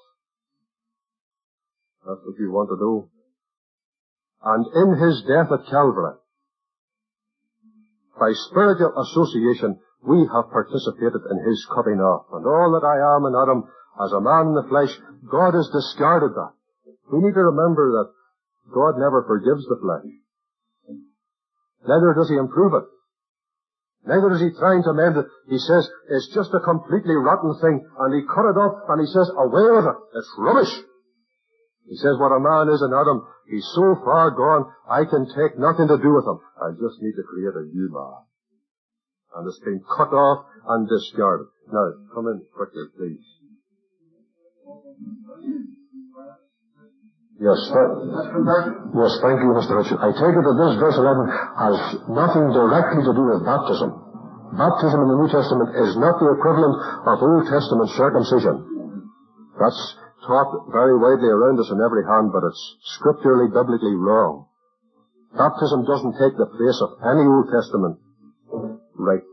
That's what you want to know. And in his death at Calvary, by spiritual association, we have participated in his cutting off. And all that I am in Adam, as a man in the flesh, God has discarded that. We need to remember that God never forgives the flesh. Neither does he improve it. Neither is he trying to mend it. He says, it's just a completely rotten thing. And he cut it off and he says, away with it. It's rubbish. He says, what a man is in Adam, he's so far gone, I can take nothing to do with him. I just need to create a new man. And it's been cut off and discarded. Now, come in quickly, please. Yes, thank you, Mr. Richard. I take it that this verse 11 has nothing directly to do with baptism. Baptism in the New Testament is not the equivalent of Old Testament circumcision. That's taught very widely around us in every hand, but it's scripturally, biblically wrong. Baptism doesn't take the place of any Old Testament rite.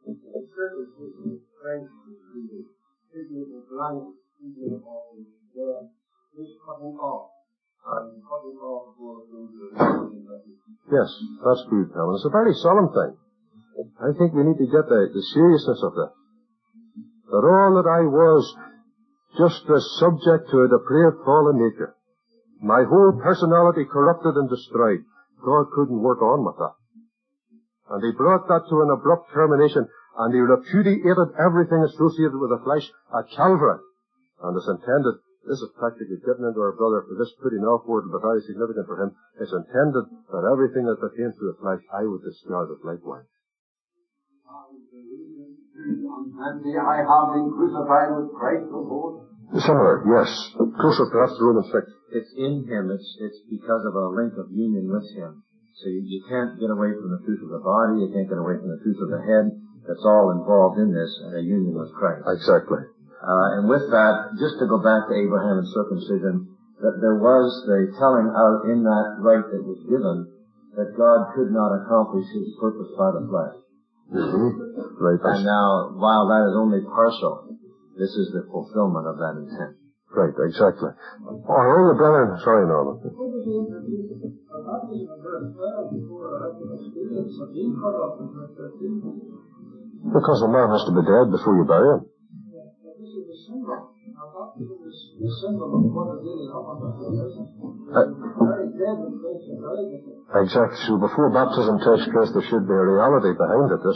Yes, that's good, Helen. It's a very solemn thing. I think we need to get the seriousness of this. That all that I was, just as subject to a depraved fallen nature, my whole personality corrupted and destroyed, God couldn't work on with that. And he brought that to an abrupt termination, and he repudiated everything associated with the flesh at Calvary. And it's intended, this is practically getting into our brother, for this putting off word will be very significant for him. It's intended that everything that pertains to the flesh, I would discard it likewise. And I have been crucified with Christ the Lord. Similar, yes. Closer perhaps to Romans 6. It's in him. It's because of a link of union with him. So you can't get away from the truth of the body. You can't get away from the truth of the head. That's all involved in this, and a union with Christ. Exactly. And with that, just to go back to Abraham and circumcision, that there was the telling out in that rite that was given that God could not accomplish his purpose by the flesh. Mm-hmm. Right. And now, while that is only partial, this is the fulfillment of that intent. Right, exactly. Our older brother, sorry, Norman. Because the man has to be dead before you bury him. Exactly. So before baptism takes place, there should be a reality behind it.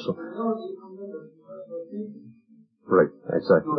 Right, exactly.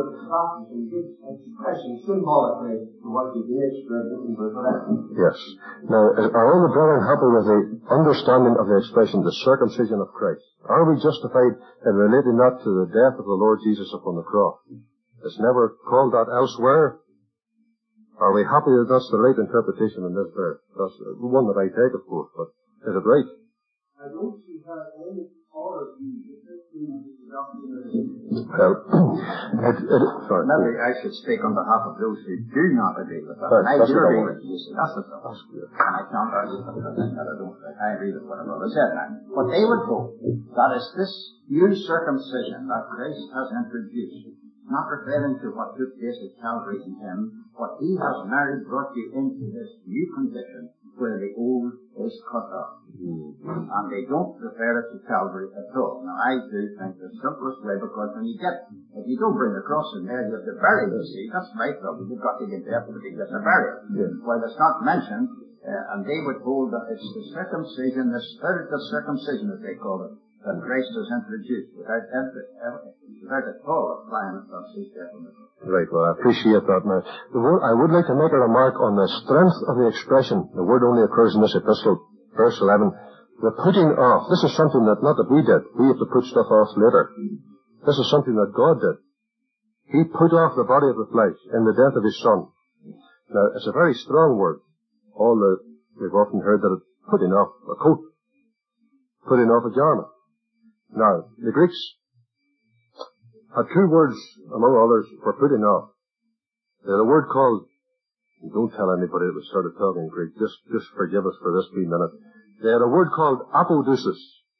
Yes. Now, are all the brethren happy with the understanding of the expression, the circumcision of Christ? Are we justified in relating that to the death of the Lord Jesus upon the cross? It's never called that elsewhere. Are we happy that that's the right interpretation in this verse? That's the one that I take, of course, but is it right? I don't see how any authority, especially in the doctrine Well, sorry. Maybe I should speak on behalf of those who do not agree with that. I do agree with you. See, that's the trouble. And I can't argue with that. I agree with what Brother said now. But they would hold that is this new circumcision that Christ has introduced, not referring to what took place at Calvary in him, but he has now brought you into this new condition where the old is cut off. And they don't refer it to Calvary at all. Now, I do think the simplest way, because when you get, if you don't bring the cross in there, you have to bury it, you see. That's my problem. You've got to get there to get the burial. Well, it's not mentioned, and they would hold that it's the circumcision, the spiritual circumcision, as they call it, that Christ has introduced without at all applying it on his definition. Right, well, I appreciate that now. I would like to make a remark on the strength of the expression. The word only occurs in this epistle, verse 11. The putting off. This is something that, not that we did. We have to put stuff off later. This is something that God did. He put off the body of the flesh in the death of his Son. Now, it's a very strong word. We've often heard that it's putting off a coat, putting off a garment. Now, the Greeks had two words, among others, for putting off. They had a word called, don't tell anybody that we started talking Greek, just forgive us for this wee minute. They had a word called apodousis.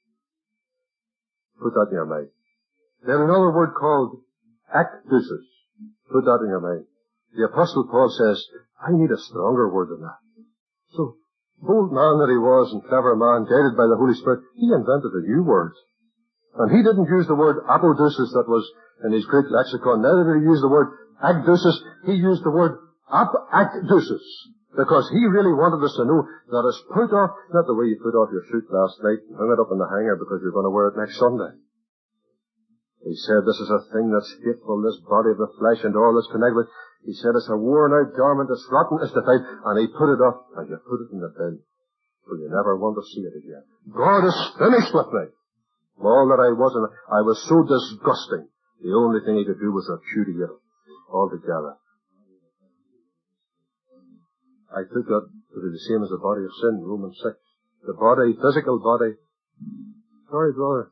Put that in your mind. They had another word called akdousis. Put that in your mind. The Apostle Paul says, I need a stronger word than that. So, bold man that he was and clever man, guided by the Holy Spirit, he invented a new word. And he didn't use the word apodousis that was in his Greek lexicon. Neither did he use the word akdousis. He used the word apakdousis. Because he really wanted us to know that it's put off, not the way you put off your suit last night and hung it up in the hanger because you're going to wear it next Sunday. He said this is a thing that's hateful, this body of the flesh and all that's connected with it. He said it's a worn out garment, it's rotten, it's defiled, and he put it off and you put it in the bin. So you never want to see it again. God is finished with me. All that I was so disgusting. The only thing he could do was repudiate it altogether. I took that to be the same as the body of sin, Romans 6. The body, physical body. Sorry, brother.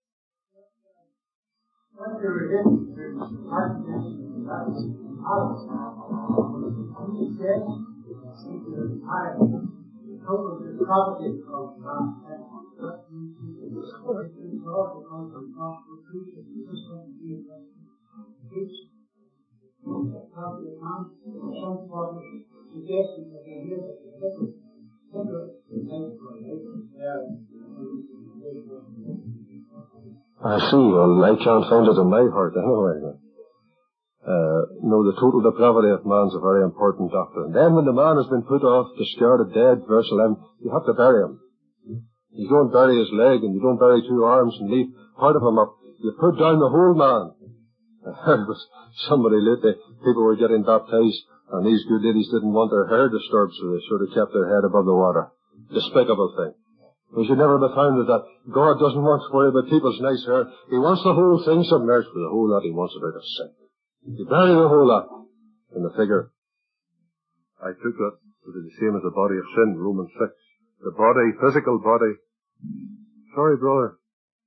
I see. Well, I can't find it in my heart anyway. No, the total depravity of man is a very important doctrine. Then when the man has been put off, discarded, dead, verse 11, you have to bury him. You don't bury his leg and you don't bury two arms and leave part of him up. You put down the whole man. I heard it was somebody lately, people were getting baptized and these good ladies didn't want their hair disturbed, so they sort of kept their head above the water. Despicable thing. We should never be founded that God doesn't want to worry about people's nice hair. He wants the whole thing submerged with the whole lot he wants it out of sight. You bury the whole lot in the figure. I took that to be the same as the body of sin, Romans 6. The body, physical body. Sorry, brother.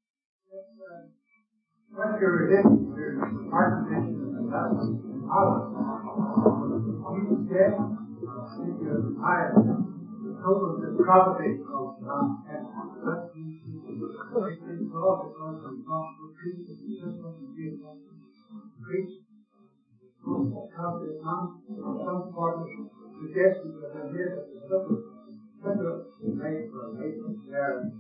When you're redemption, there's argumentation and that's Jesus said, if you're higher, the total depravity of man and that's it's all because of the gospel preached and just what you did preach. How the man or some part of suggestions that are here that is similar made for a maker there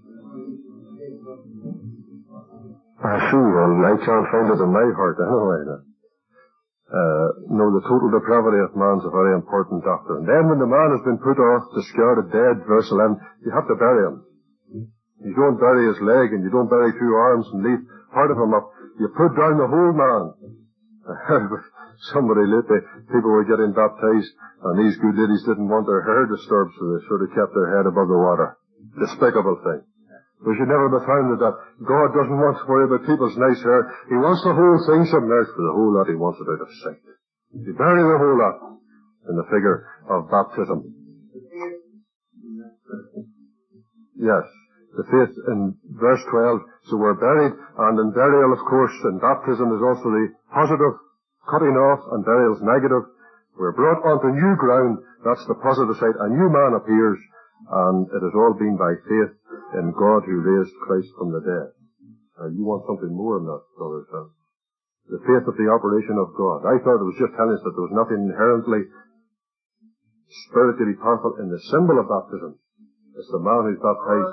I see. Well, I can't find it in my heart anyway. No, the total depravity of man is a very important doctrine. Then when the man has been put off, discarded, dead, verse 11, you have to bury him. You don't bury his leg and you don't bury two arms and leave part of him up. You put down the whole man. I heard somebody lately, people were getting baptized and these good ladies didn't want their hair disturbed, so they sort of kept their head above the water. Despicable thing. We should never be founded that God doesn't want to worry about people's nice hair. He wants the whole thing submerged with the whole lot he wants it out of sight. You bury the whole lot in the figure of baptism. Yes, the faith in verse 12, so we're buried, and in burial, of course, in baptism is also the positive, cutting off, and burial's negative. We're brought onto new ground, that's the positive side. A new man appears, and it has all been by faith in God who raised Christ from the dead. You want something more than that, Brother Sam. The faith of the operation of God. I thought it was just telling us that there was nothing inherently spiritually powerful in the symbol of baptism. It's the man who's baptized.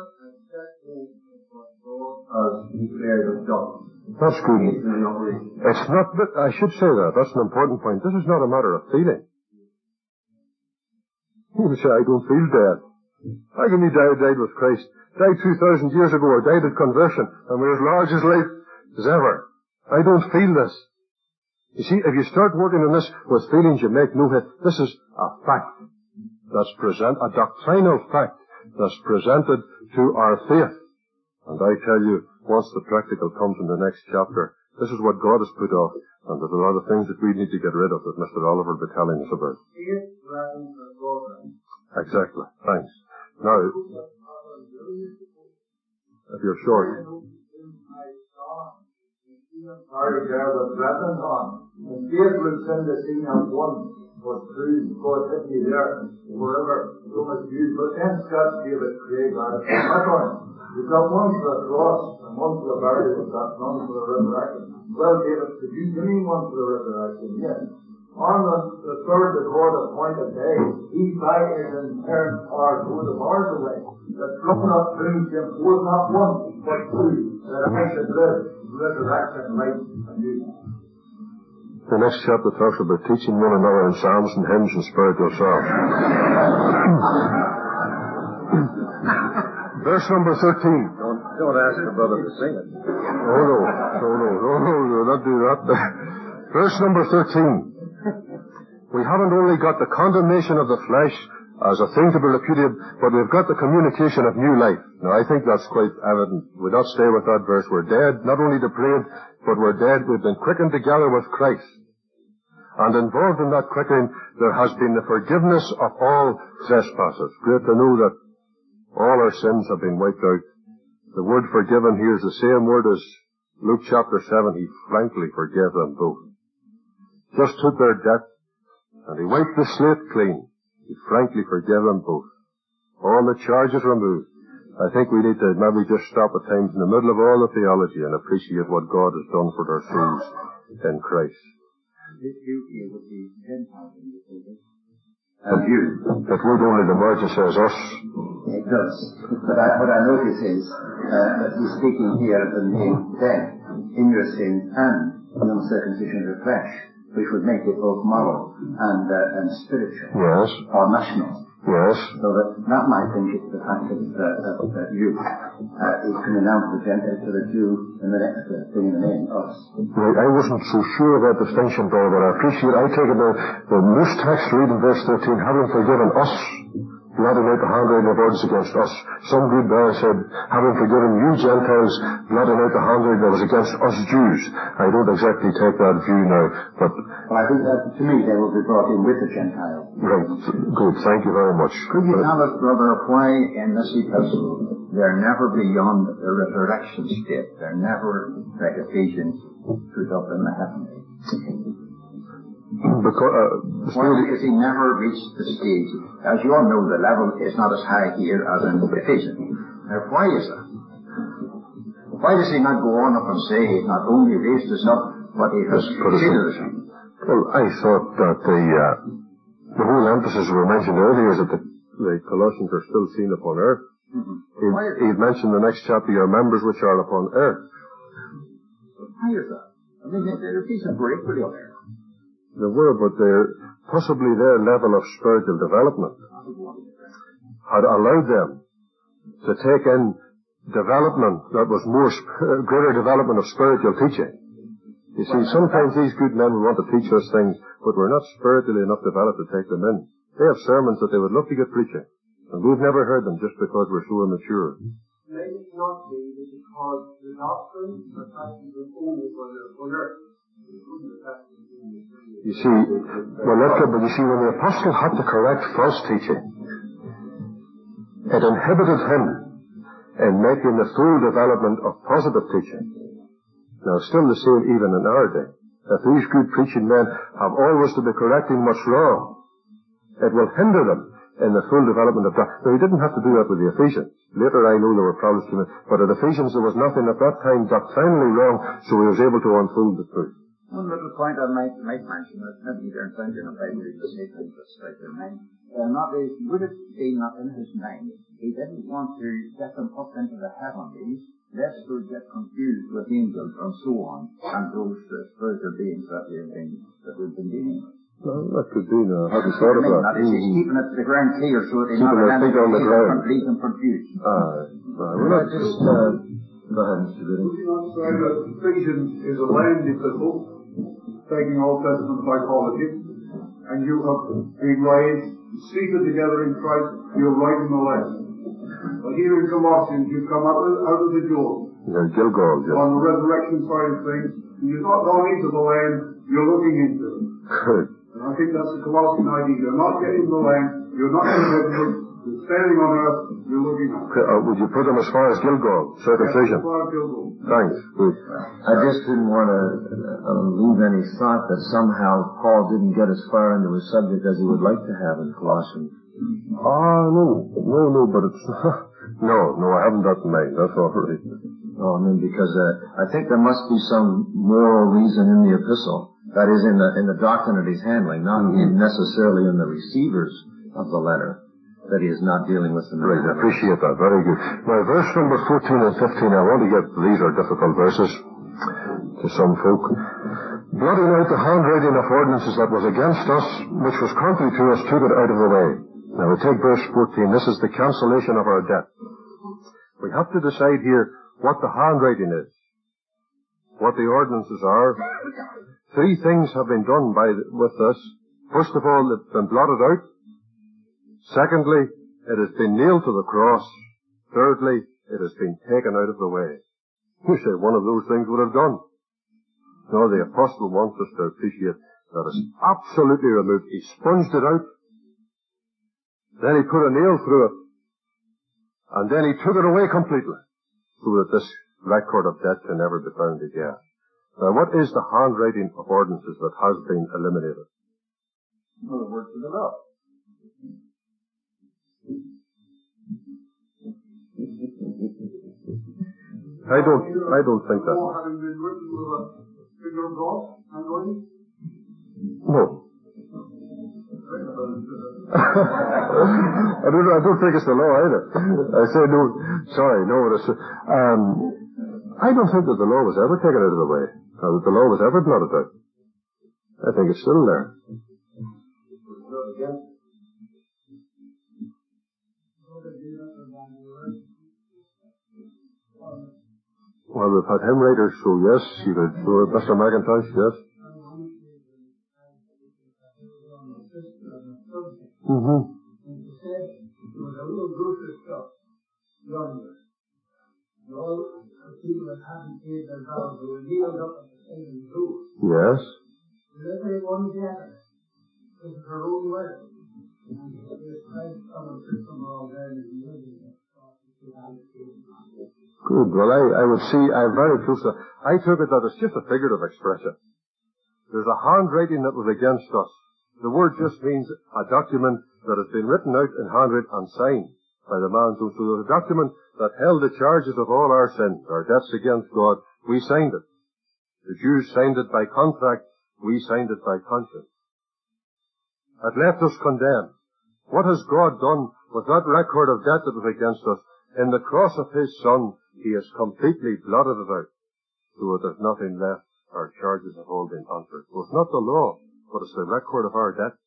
That's good. It's not, I should say that. That's an important point. This is not a matter of feeling. You say, I don't feel dead. How can we died with Christ? Died 2,000 years ago, or died at conversion, and we're as large as life as ever. I don't feel this. You see, if you start working on this with feelings, you make no head. This is a fact that's a doctrinal fact that's presented to our faith. And I tell you, once the practical comes in the next chapter, this is what God has put off, and there's a lot of things that we need to get rid of that Mr. Oliver will be telling us about. Exactly. Thanks. Now, if you're short. And faith will send the thing out one, but two, God hit me there, wherever, so much use. But then Scott David Craig on it. We've got one for the cross, and one for the burial, we've got none for the resurrection. Well, David, could you give me one for the resurrection? Yes. On the third that God appointed day, he by his inherent power drove the bars away. That broken up tombs was not one, but two, that I should live, resurrection, life, and youth. The next chapter talks about teaching one another in psalms and hymns and spiritual songs. Verse number 13. Don't ask the brother to sing it. No, not do that. Verse number 13. We haven't only got the condemnation of the flesh as a thing to be repudiated, but we've got the communication of new life. Now, I think that's quite evident. We'll not stay with that verse. We're dead, not only depraved, but we're dead. We've been quickened together with Christ. And involved in that quickening, there has been the forgiveness of all trespasses. Great to know that all our sins have been wiped out. The word forgiven here is the same word as Luke chapter 7. He frankly forgave them both. Just took their debt, and he wiped the slate clean. He frankly forgave them both. All the charges removed. I think we need to maybe just stop at times in the middle of all the theology and appreciate what God has done for our souls in Christ. This duty would be Gentiles in this case. It would only, the margin says us. It does. But what I notice is that he's speaking here of them being dead in your sins and the uncircumcision of the flesh, which would make it both moral and spiritual. Yes. Or national. Yes. So that might bring it to the fact that you is coming out to the Jew in the next thing in the name, us. Right, I wasn't so sure of that distinction, brother, but I take it the loose text reading verse 13, having forgiven us, blotting out the handwriting of ordinance against us. Some good man said, having forgiven you Gentiles, blotting out the handwriting that was against us Jews. I don't exactly take that view now, but... Well, I think that, to me, they will be brought in with the Gentiles. Right, good, thank you very much. Could you tell us, brother, why in this epistle they're never beyond the resurrection state? They're never, like Ephesians, put up in the heavenly. Because, why does he never reach the stage? As you all know, the level is not as high here as in Ephesians. Now, why is that? Why does he not go on up and say he's not only raised us up, but he has seated us up? Well, I thought that the whole emphasis we mentioned earlier is that the Colossians are still seen upon earth. Mm-hmm. He'd mentioned the next chapter, your members which are upon earth. Why is that? I mean, they're decent for equally on earth. They were, but possibly their level of spiritual development had allowed them to take in development that was greater development of spiritual teaching. You see, sometimes these good men will want to teach us things, but we're not spiritually enough developed to take them in. They have sermons that they would love to get preaching, and we've never heard them just because we're so immature. May it not be because the doctrine of Christ is only for the earth. You see, when the apostle had to correct false teaching, it inhibited him in making the full development of positive teaching. Now, still the same even in our day. If these good preaching men have always to be correcting what's wrong, it will hinder them in the full development of doctrine. Now, he didn't have to do that with the Ephesians. Later I know there were problems to him, but at Ephesians there was nothing at that time doctrinally wrong, so he was able to unfold the truth. One little point I might mention is maybe there in thinking about the Satan that strike their mind. Would it be not in his mind? He didn't want to get them up into the heavenlies, lest they would get confused with angels and so on, and those spiritual beings that we've been dealing with. Well, that could be. I hadn't thought of that. He's keeping it to the ground clear so that they keeping their feet on the ground. Leave them confused. Go ahead, Mr. Gooding. Would you not say that Ephesians is a land epistle, taking Old Testament typology, and you have been raised, seated together in Christ, you're writing the land. But here in Colossians, you've come out of the Jordan. Yeah, Gilgal, yes. On the resurrection side of things, and you've not gone into the land, you're looking into it. Good. And I think that's the Colossian idea. You're not getting the land, you're not in heaven, you're standing on earth, you're looking up. Would you put them as far as Gilgal, circumcision? As far as Gilgal. Thanks. Good. I just didn't want to leave any thought that somehow Paul didn't get as far into his subject as he would like to have in Colossians. No, but it's... No, I haven't that in mind. That's all right. Oh, I mean, because I think there must be some moral reason in the epistle. That is, in the doctrine that he's handling, not necessarily in the receivers of the letter, that he is not dealing with them. Right, I appreciate that. Very good. Now, verse number 14 and 15, I want to get, these are difficult verses to some folk. Blotting out the handwriting of ordinances that was against us, which was contrary to us, took it out of the way. Now, we take verse 14. This is the cancellation of our debt. We have to decide here what the handwriting is, what the ordinances are. 3 things have been done with this. First of all, it's been blotted out. Secondly, it has been nailed to the cross. Thirdly, it has been taken out of the way. You say one of those things would have done. No, the apostle wants us to appreciate that it's absolutely removed. He sponged it out. Then he put a nail through it. And then he took it away completely, so that this record of debt can never be found again. Now, what is the handwriting of ordinances that has been eliminated? Well, the words of the law. I don't think that. Having been written with a finger of God, handwriting? No. I don't think it's the law either. I say no. Sorry, no. I don't think that the law was ever taken out of the way, or that the law was ever blotted out. I think it's still there. Well, we've had hymn writers, so yes, you could, Mr. McIntosh, yes. Mm-hmm. And she said there was a little grocery shop yonder. And all the people that hadn't paid their vows were kneeled up at the side of the door. Yes. And everyone gathered. This is her own word. And there's Christ coming to some all there and living in Good. Well, I would see, I'm very close to that. I took it that it's just a figurative expression. There's a handwriting that was against us. The word just means a document that has been written out in handwriting and signed by the man. So there's a document that held the charges of all our sins, our debts against God. We signed it. The Jews signed it by contract. We signed it by conscience. It left us condemned. What has God done with that record of debt that was against us? In the cross of His Son, He has completely blotted it out, so that there's nothing left. Our charges have all been answered. So it's not the law, but it's the record of our debt.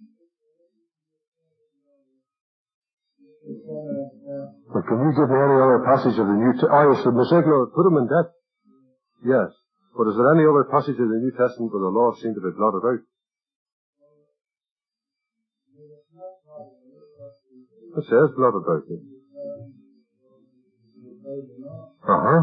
But can you give me any other passage of the New Testament? Yes, the Messiah put him in debt. Yes. But is there any other passage of the New Testament where the law seemed to be blotted out? It says blotted out. Uh-huh.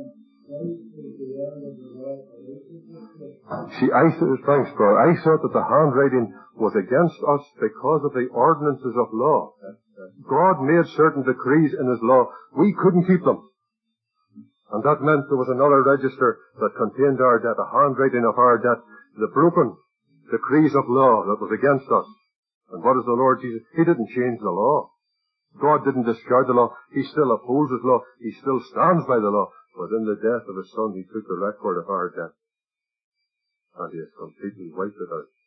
See, thanks, brother. I thought that the handwriting was against us because of the ordinances of law. God made certain decrees in His law. We couldn't keep them. And that meant there was another register that contained our debt, a handwriting of our debt, the broken decrees of law that was against us. And what is the Lord Jesus? He didn't change the law. God didn't discard the law. He still upholds His law. He still stands by the law. But in the death of His Son, He took the record of our debt. And He has completely wiped it out.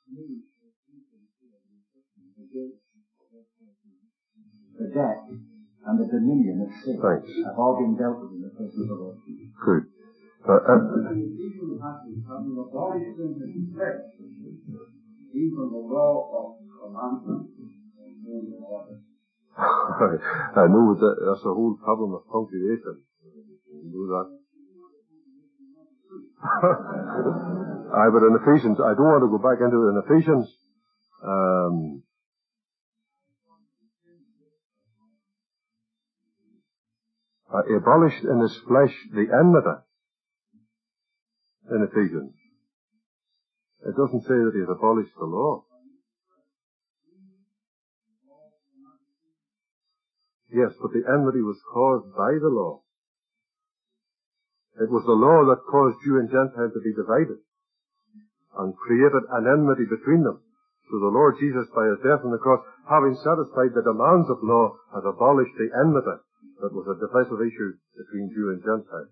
The debt and the dominion of sin have all been dealt with in the person of the Lord Jesus. Good. Even the law of commandment. I know that's the whole problem of punctuation. You know that. But in Ephesians, I don't want to go back into it. In Ephesians, he abolished in His flesh the enmity. In Ephesians, it doesn't say that He has abolished the law. Yes, but the enmity was caused by the law. It was the law that caused Jew and Gentile to be divided and created an enmity between them. So the Lord Jesus, by His death on the cross, having satisfied the demands of law, has abolished the enmity that was a divisive issue between Jew and Gentile.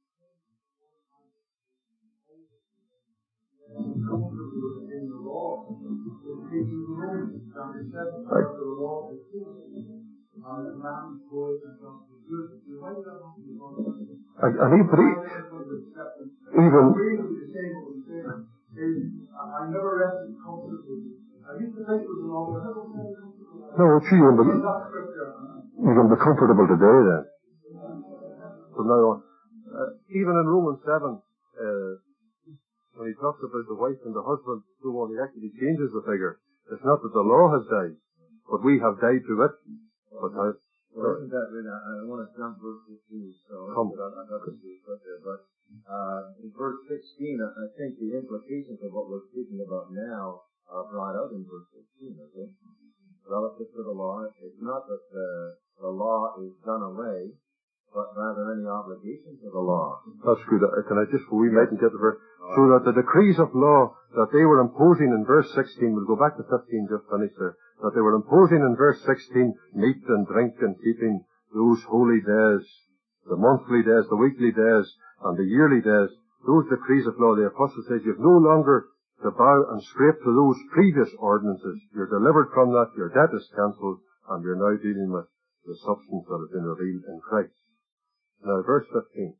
I never rested comfortably. I used to think it was an law, but I never felt comfortable. No, it's you can be comfortable today then. From now on. Even in Romans 7, when he talks about the wife and the husband, so on, he actually changes the figure. It's not that the law has died, but we have died to it. But isn't that really, I want to jump verse 15, so I got to be put there, but in verse 16, I think the implications of what we're speaking about now are brought out in verse 16, okay? Relative to the law, it's not that the law is done away, but rather any obligation to the law. That's good. Can I just, we mightn't get the verse, so that the decrees of law that they were imposing in verse 16, we'll go back to 15, just finish there, that they were imposing in verse 16, meat and drink and keeping those holy days, the monthly days, the weekly days, and the yearly days, those decrees of law, the apostle says you've no longer to bow and scrape to those previous ordinances. You're delivered from that, your debt is cancelled, and you're now dealing with the substance that has been revealed in Christ. Now, verse 15.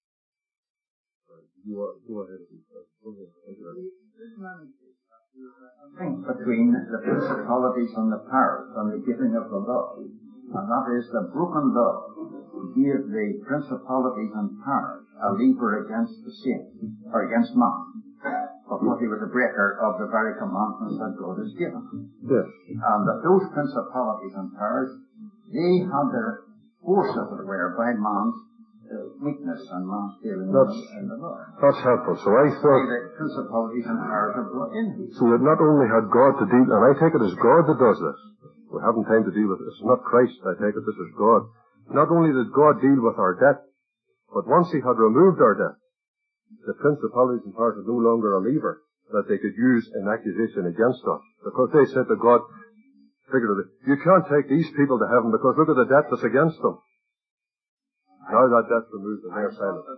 Go ahead. Link between the principalities and the powers and the giving of the law, and that is the broken law gave the principalities and powers a lever against the sin, or against man, because he was a breaker of the very commandments that God has given. Yes. And that those principalities and powers, they had their force, as it were, by man's weakness and man's failing in the law. That's helpful. So I thought the principalities and powers are brought in. So that not only had God to deal, and I take it as God that does this. We haven't time to deal with it. It's not Christ. I take it this is God. Not only did God deal with our debt, but once He had removed our debt, the principalities and powers are no longer a lever that they could use in accusation against us. Because they said to God, figuratively, you can't take these people to heaven because look at the debt that's against them. Now that debt's removed and they're silent.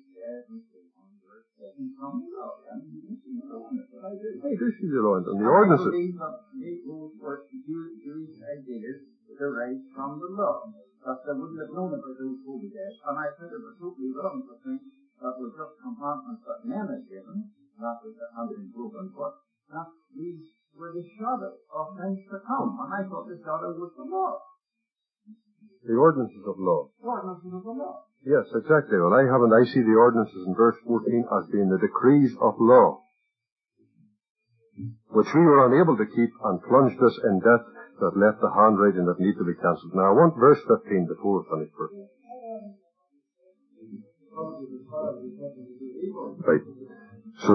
I do see the law and the ordinances. I believe that those were Jewish ideas derived from the law. That they wouldn't have known about those holy days. And I think it was totally wrong to think that was just commandments that men had given, that was that had been broken, but that these were the shadow of things to come. And I thought the shadow was the law. The ordinances of law. Ordinances of the law. Yes, exactly. Well, I see the ordinances in verse 14 as being the decrees of law, which we were unable to keep and plunged us in debt that left the handwriting that needed to be cancelled. Now, I want verse 15 before we finish first. Right. So,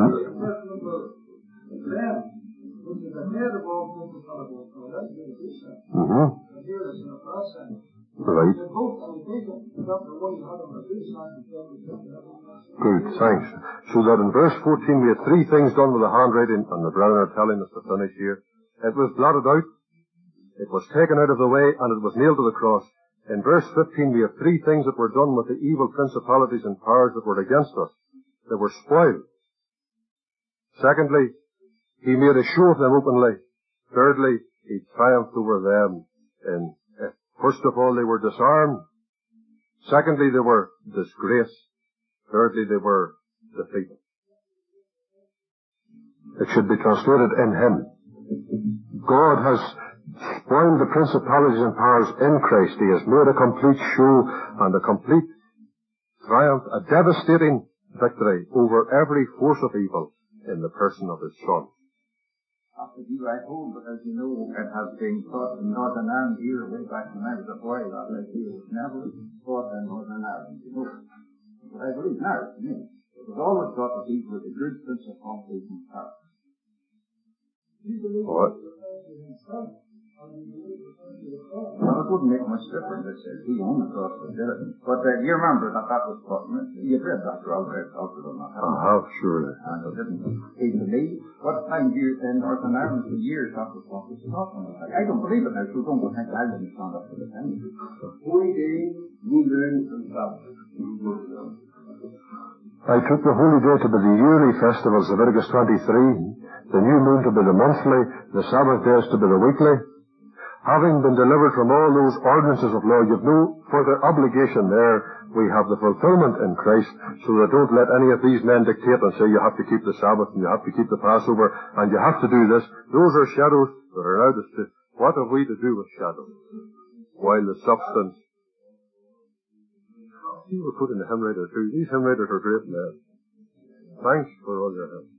hear us in the process. Right. They're both taken up the one you had on the feast line and Good, thanks. So that in verse 14 we have three things done with the handwriting, and the brethren are telling us to finish here. It was blotted out, it was taken out of the way, and it was nailed to the cross. In verse 15 we have three things that were done with the evil principalities and powers that were against us. They were spoiled. Secondly, he made a show of them openly. Thirdly, he triumphed over them. First of all, they were disarmed. Secondly, they were disgraced. Thirdly, they were defeated. It should be translated in him. God has spoiled the principalities and powers in Christ. He has made a complete show and a complete triumph, a devastating victory over every force of evil in the person of his Son. After you write home, but as you know, it has been taught in Northern Ireland here way back when I was a boy, that idea was never taught in Northern Ireland, you know. But I believe now, to me, it was always taught that these were the good principalities and powers. What? Well, it wouldn't make much difference. It says he on the cross that did it. But you remember that was what you'd read Dr. Albert on that. I have, surely. And it didn't seem to me. What time you in Northern Ireland for years that was what was taught. I don't believe it now, so don't think I didn't stand up for the time. Holy Day, New Moon, and Sabbath. I took the holy day to be the yearly festivals, Leviticus 23, the new moon to be the monthly, the Sabbath days to be the weekly. Having been delivered from all those ordinances of law, you've no further obligation there. We have the fulfillment in Christ, so that don't let any of these men dictate and say you have to keep the Sabbath and you have to keep the Passover and you have to do this. Those are shadows that are out of the... What have we to do with shadows? While the substance... You were put in the hymn writer too. These hymn writers are great men. Thanks for all your help.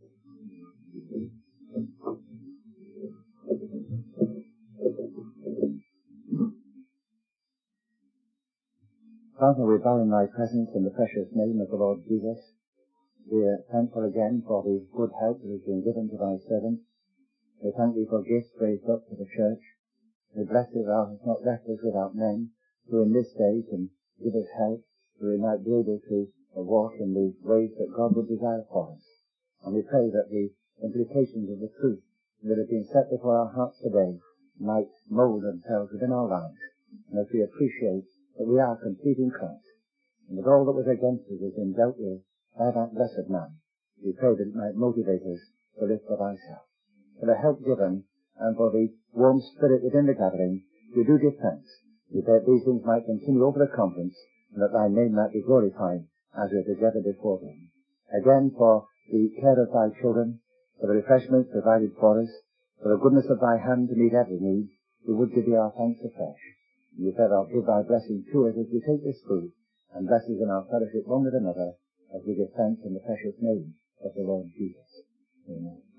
Father, we bow in thy presence in the precious name of the Lord Jesus. We are thankful again for the good help that has been given to thy servant. We thank thee for gifts raised up to the church. We bless thee thou hast not left us without men who in this day can give us help, who we might be able to walk in the ways that God would desire for us. And we pray that the implications of the truth that have been set before our hearts today might mould themselves within our lives. And as we appreciate that we are complete in Christ, and that all that was against us has been dealt with by that blessed man, we pray that it might motivate us to live for thyself. For the help given, and for the warm spirit within the gathering, we do give thanks. We pray that these things might continue over the conference, and that thy name might be glorified as we are together before thee. Again, for the care of thy children, for the refreshments provided for us, for the goodness of thy hand to meet every need, we would give thee our thanks afresh. You said, I'll give thy blessing to us as we take this food, and bless us in our fellowship one with another, as we give thanks in the precious name of the Lord Jesus. Amen.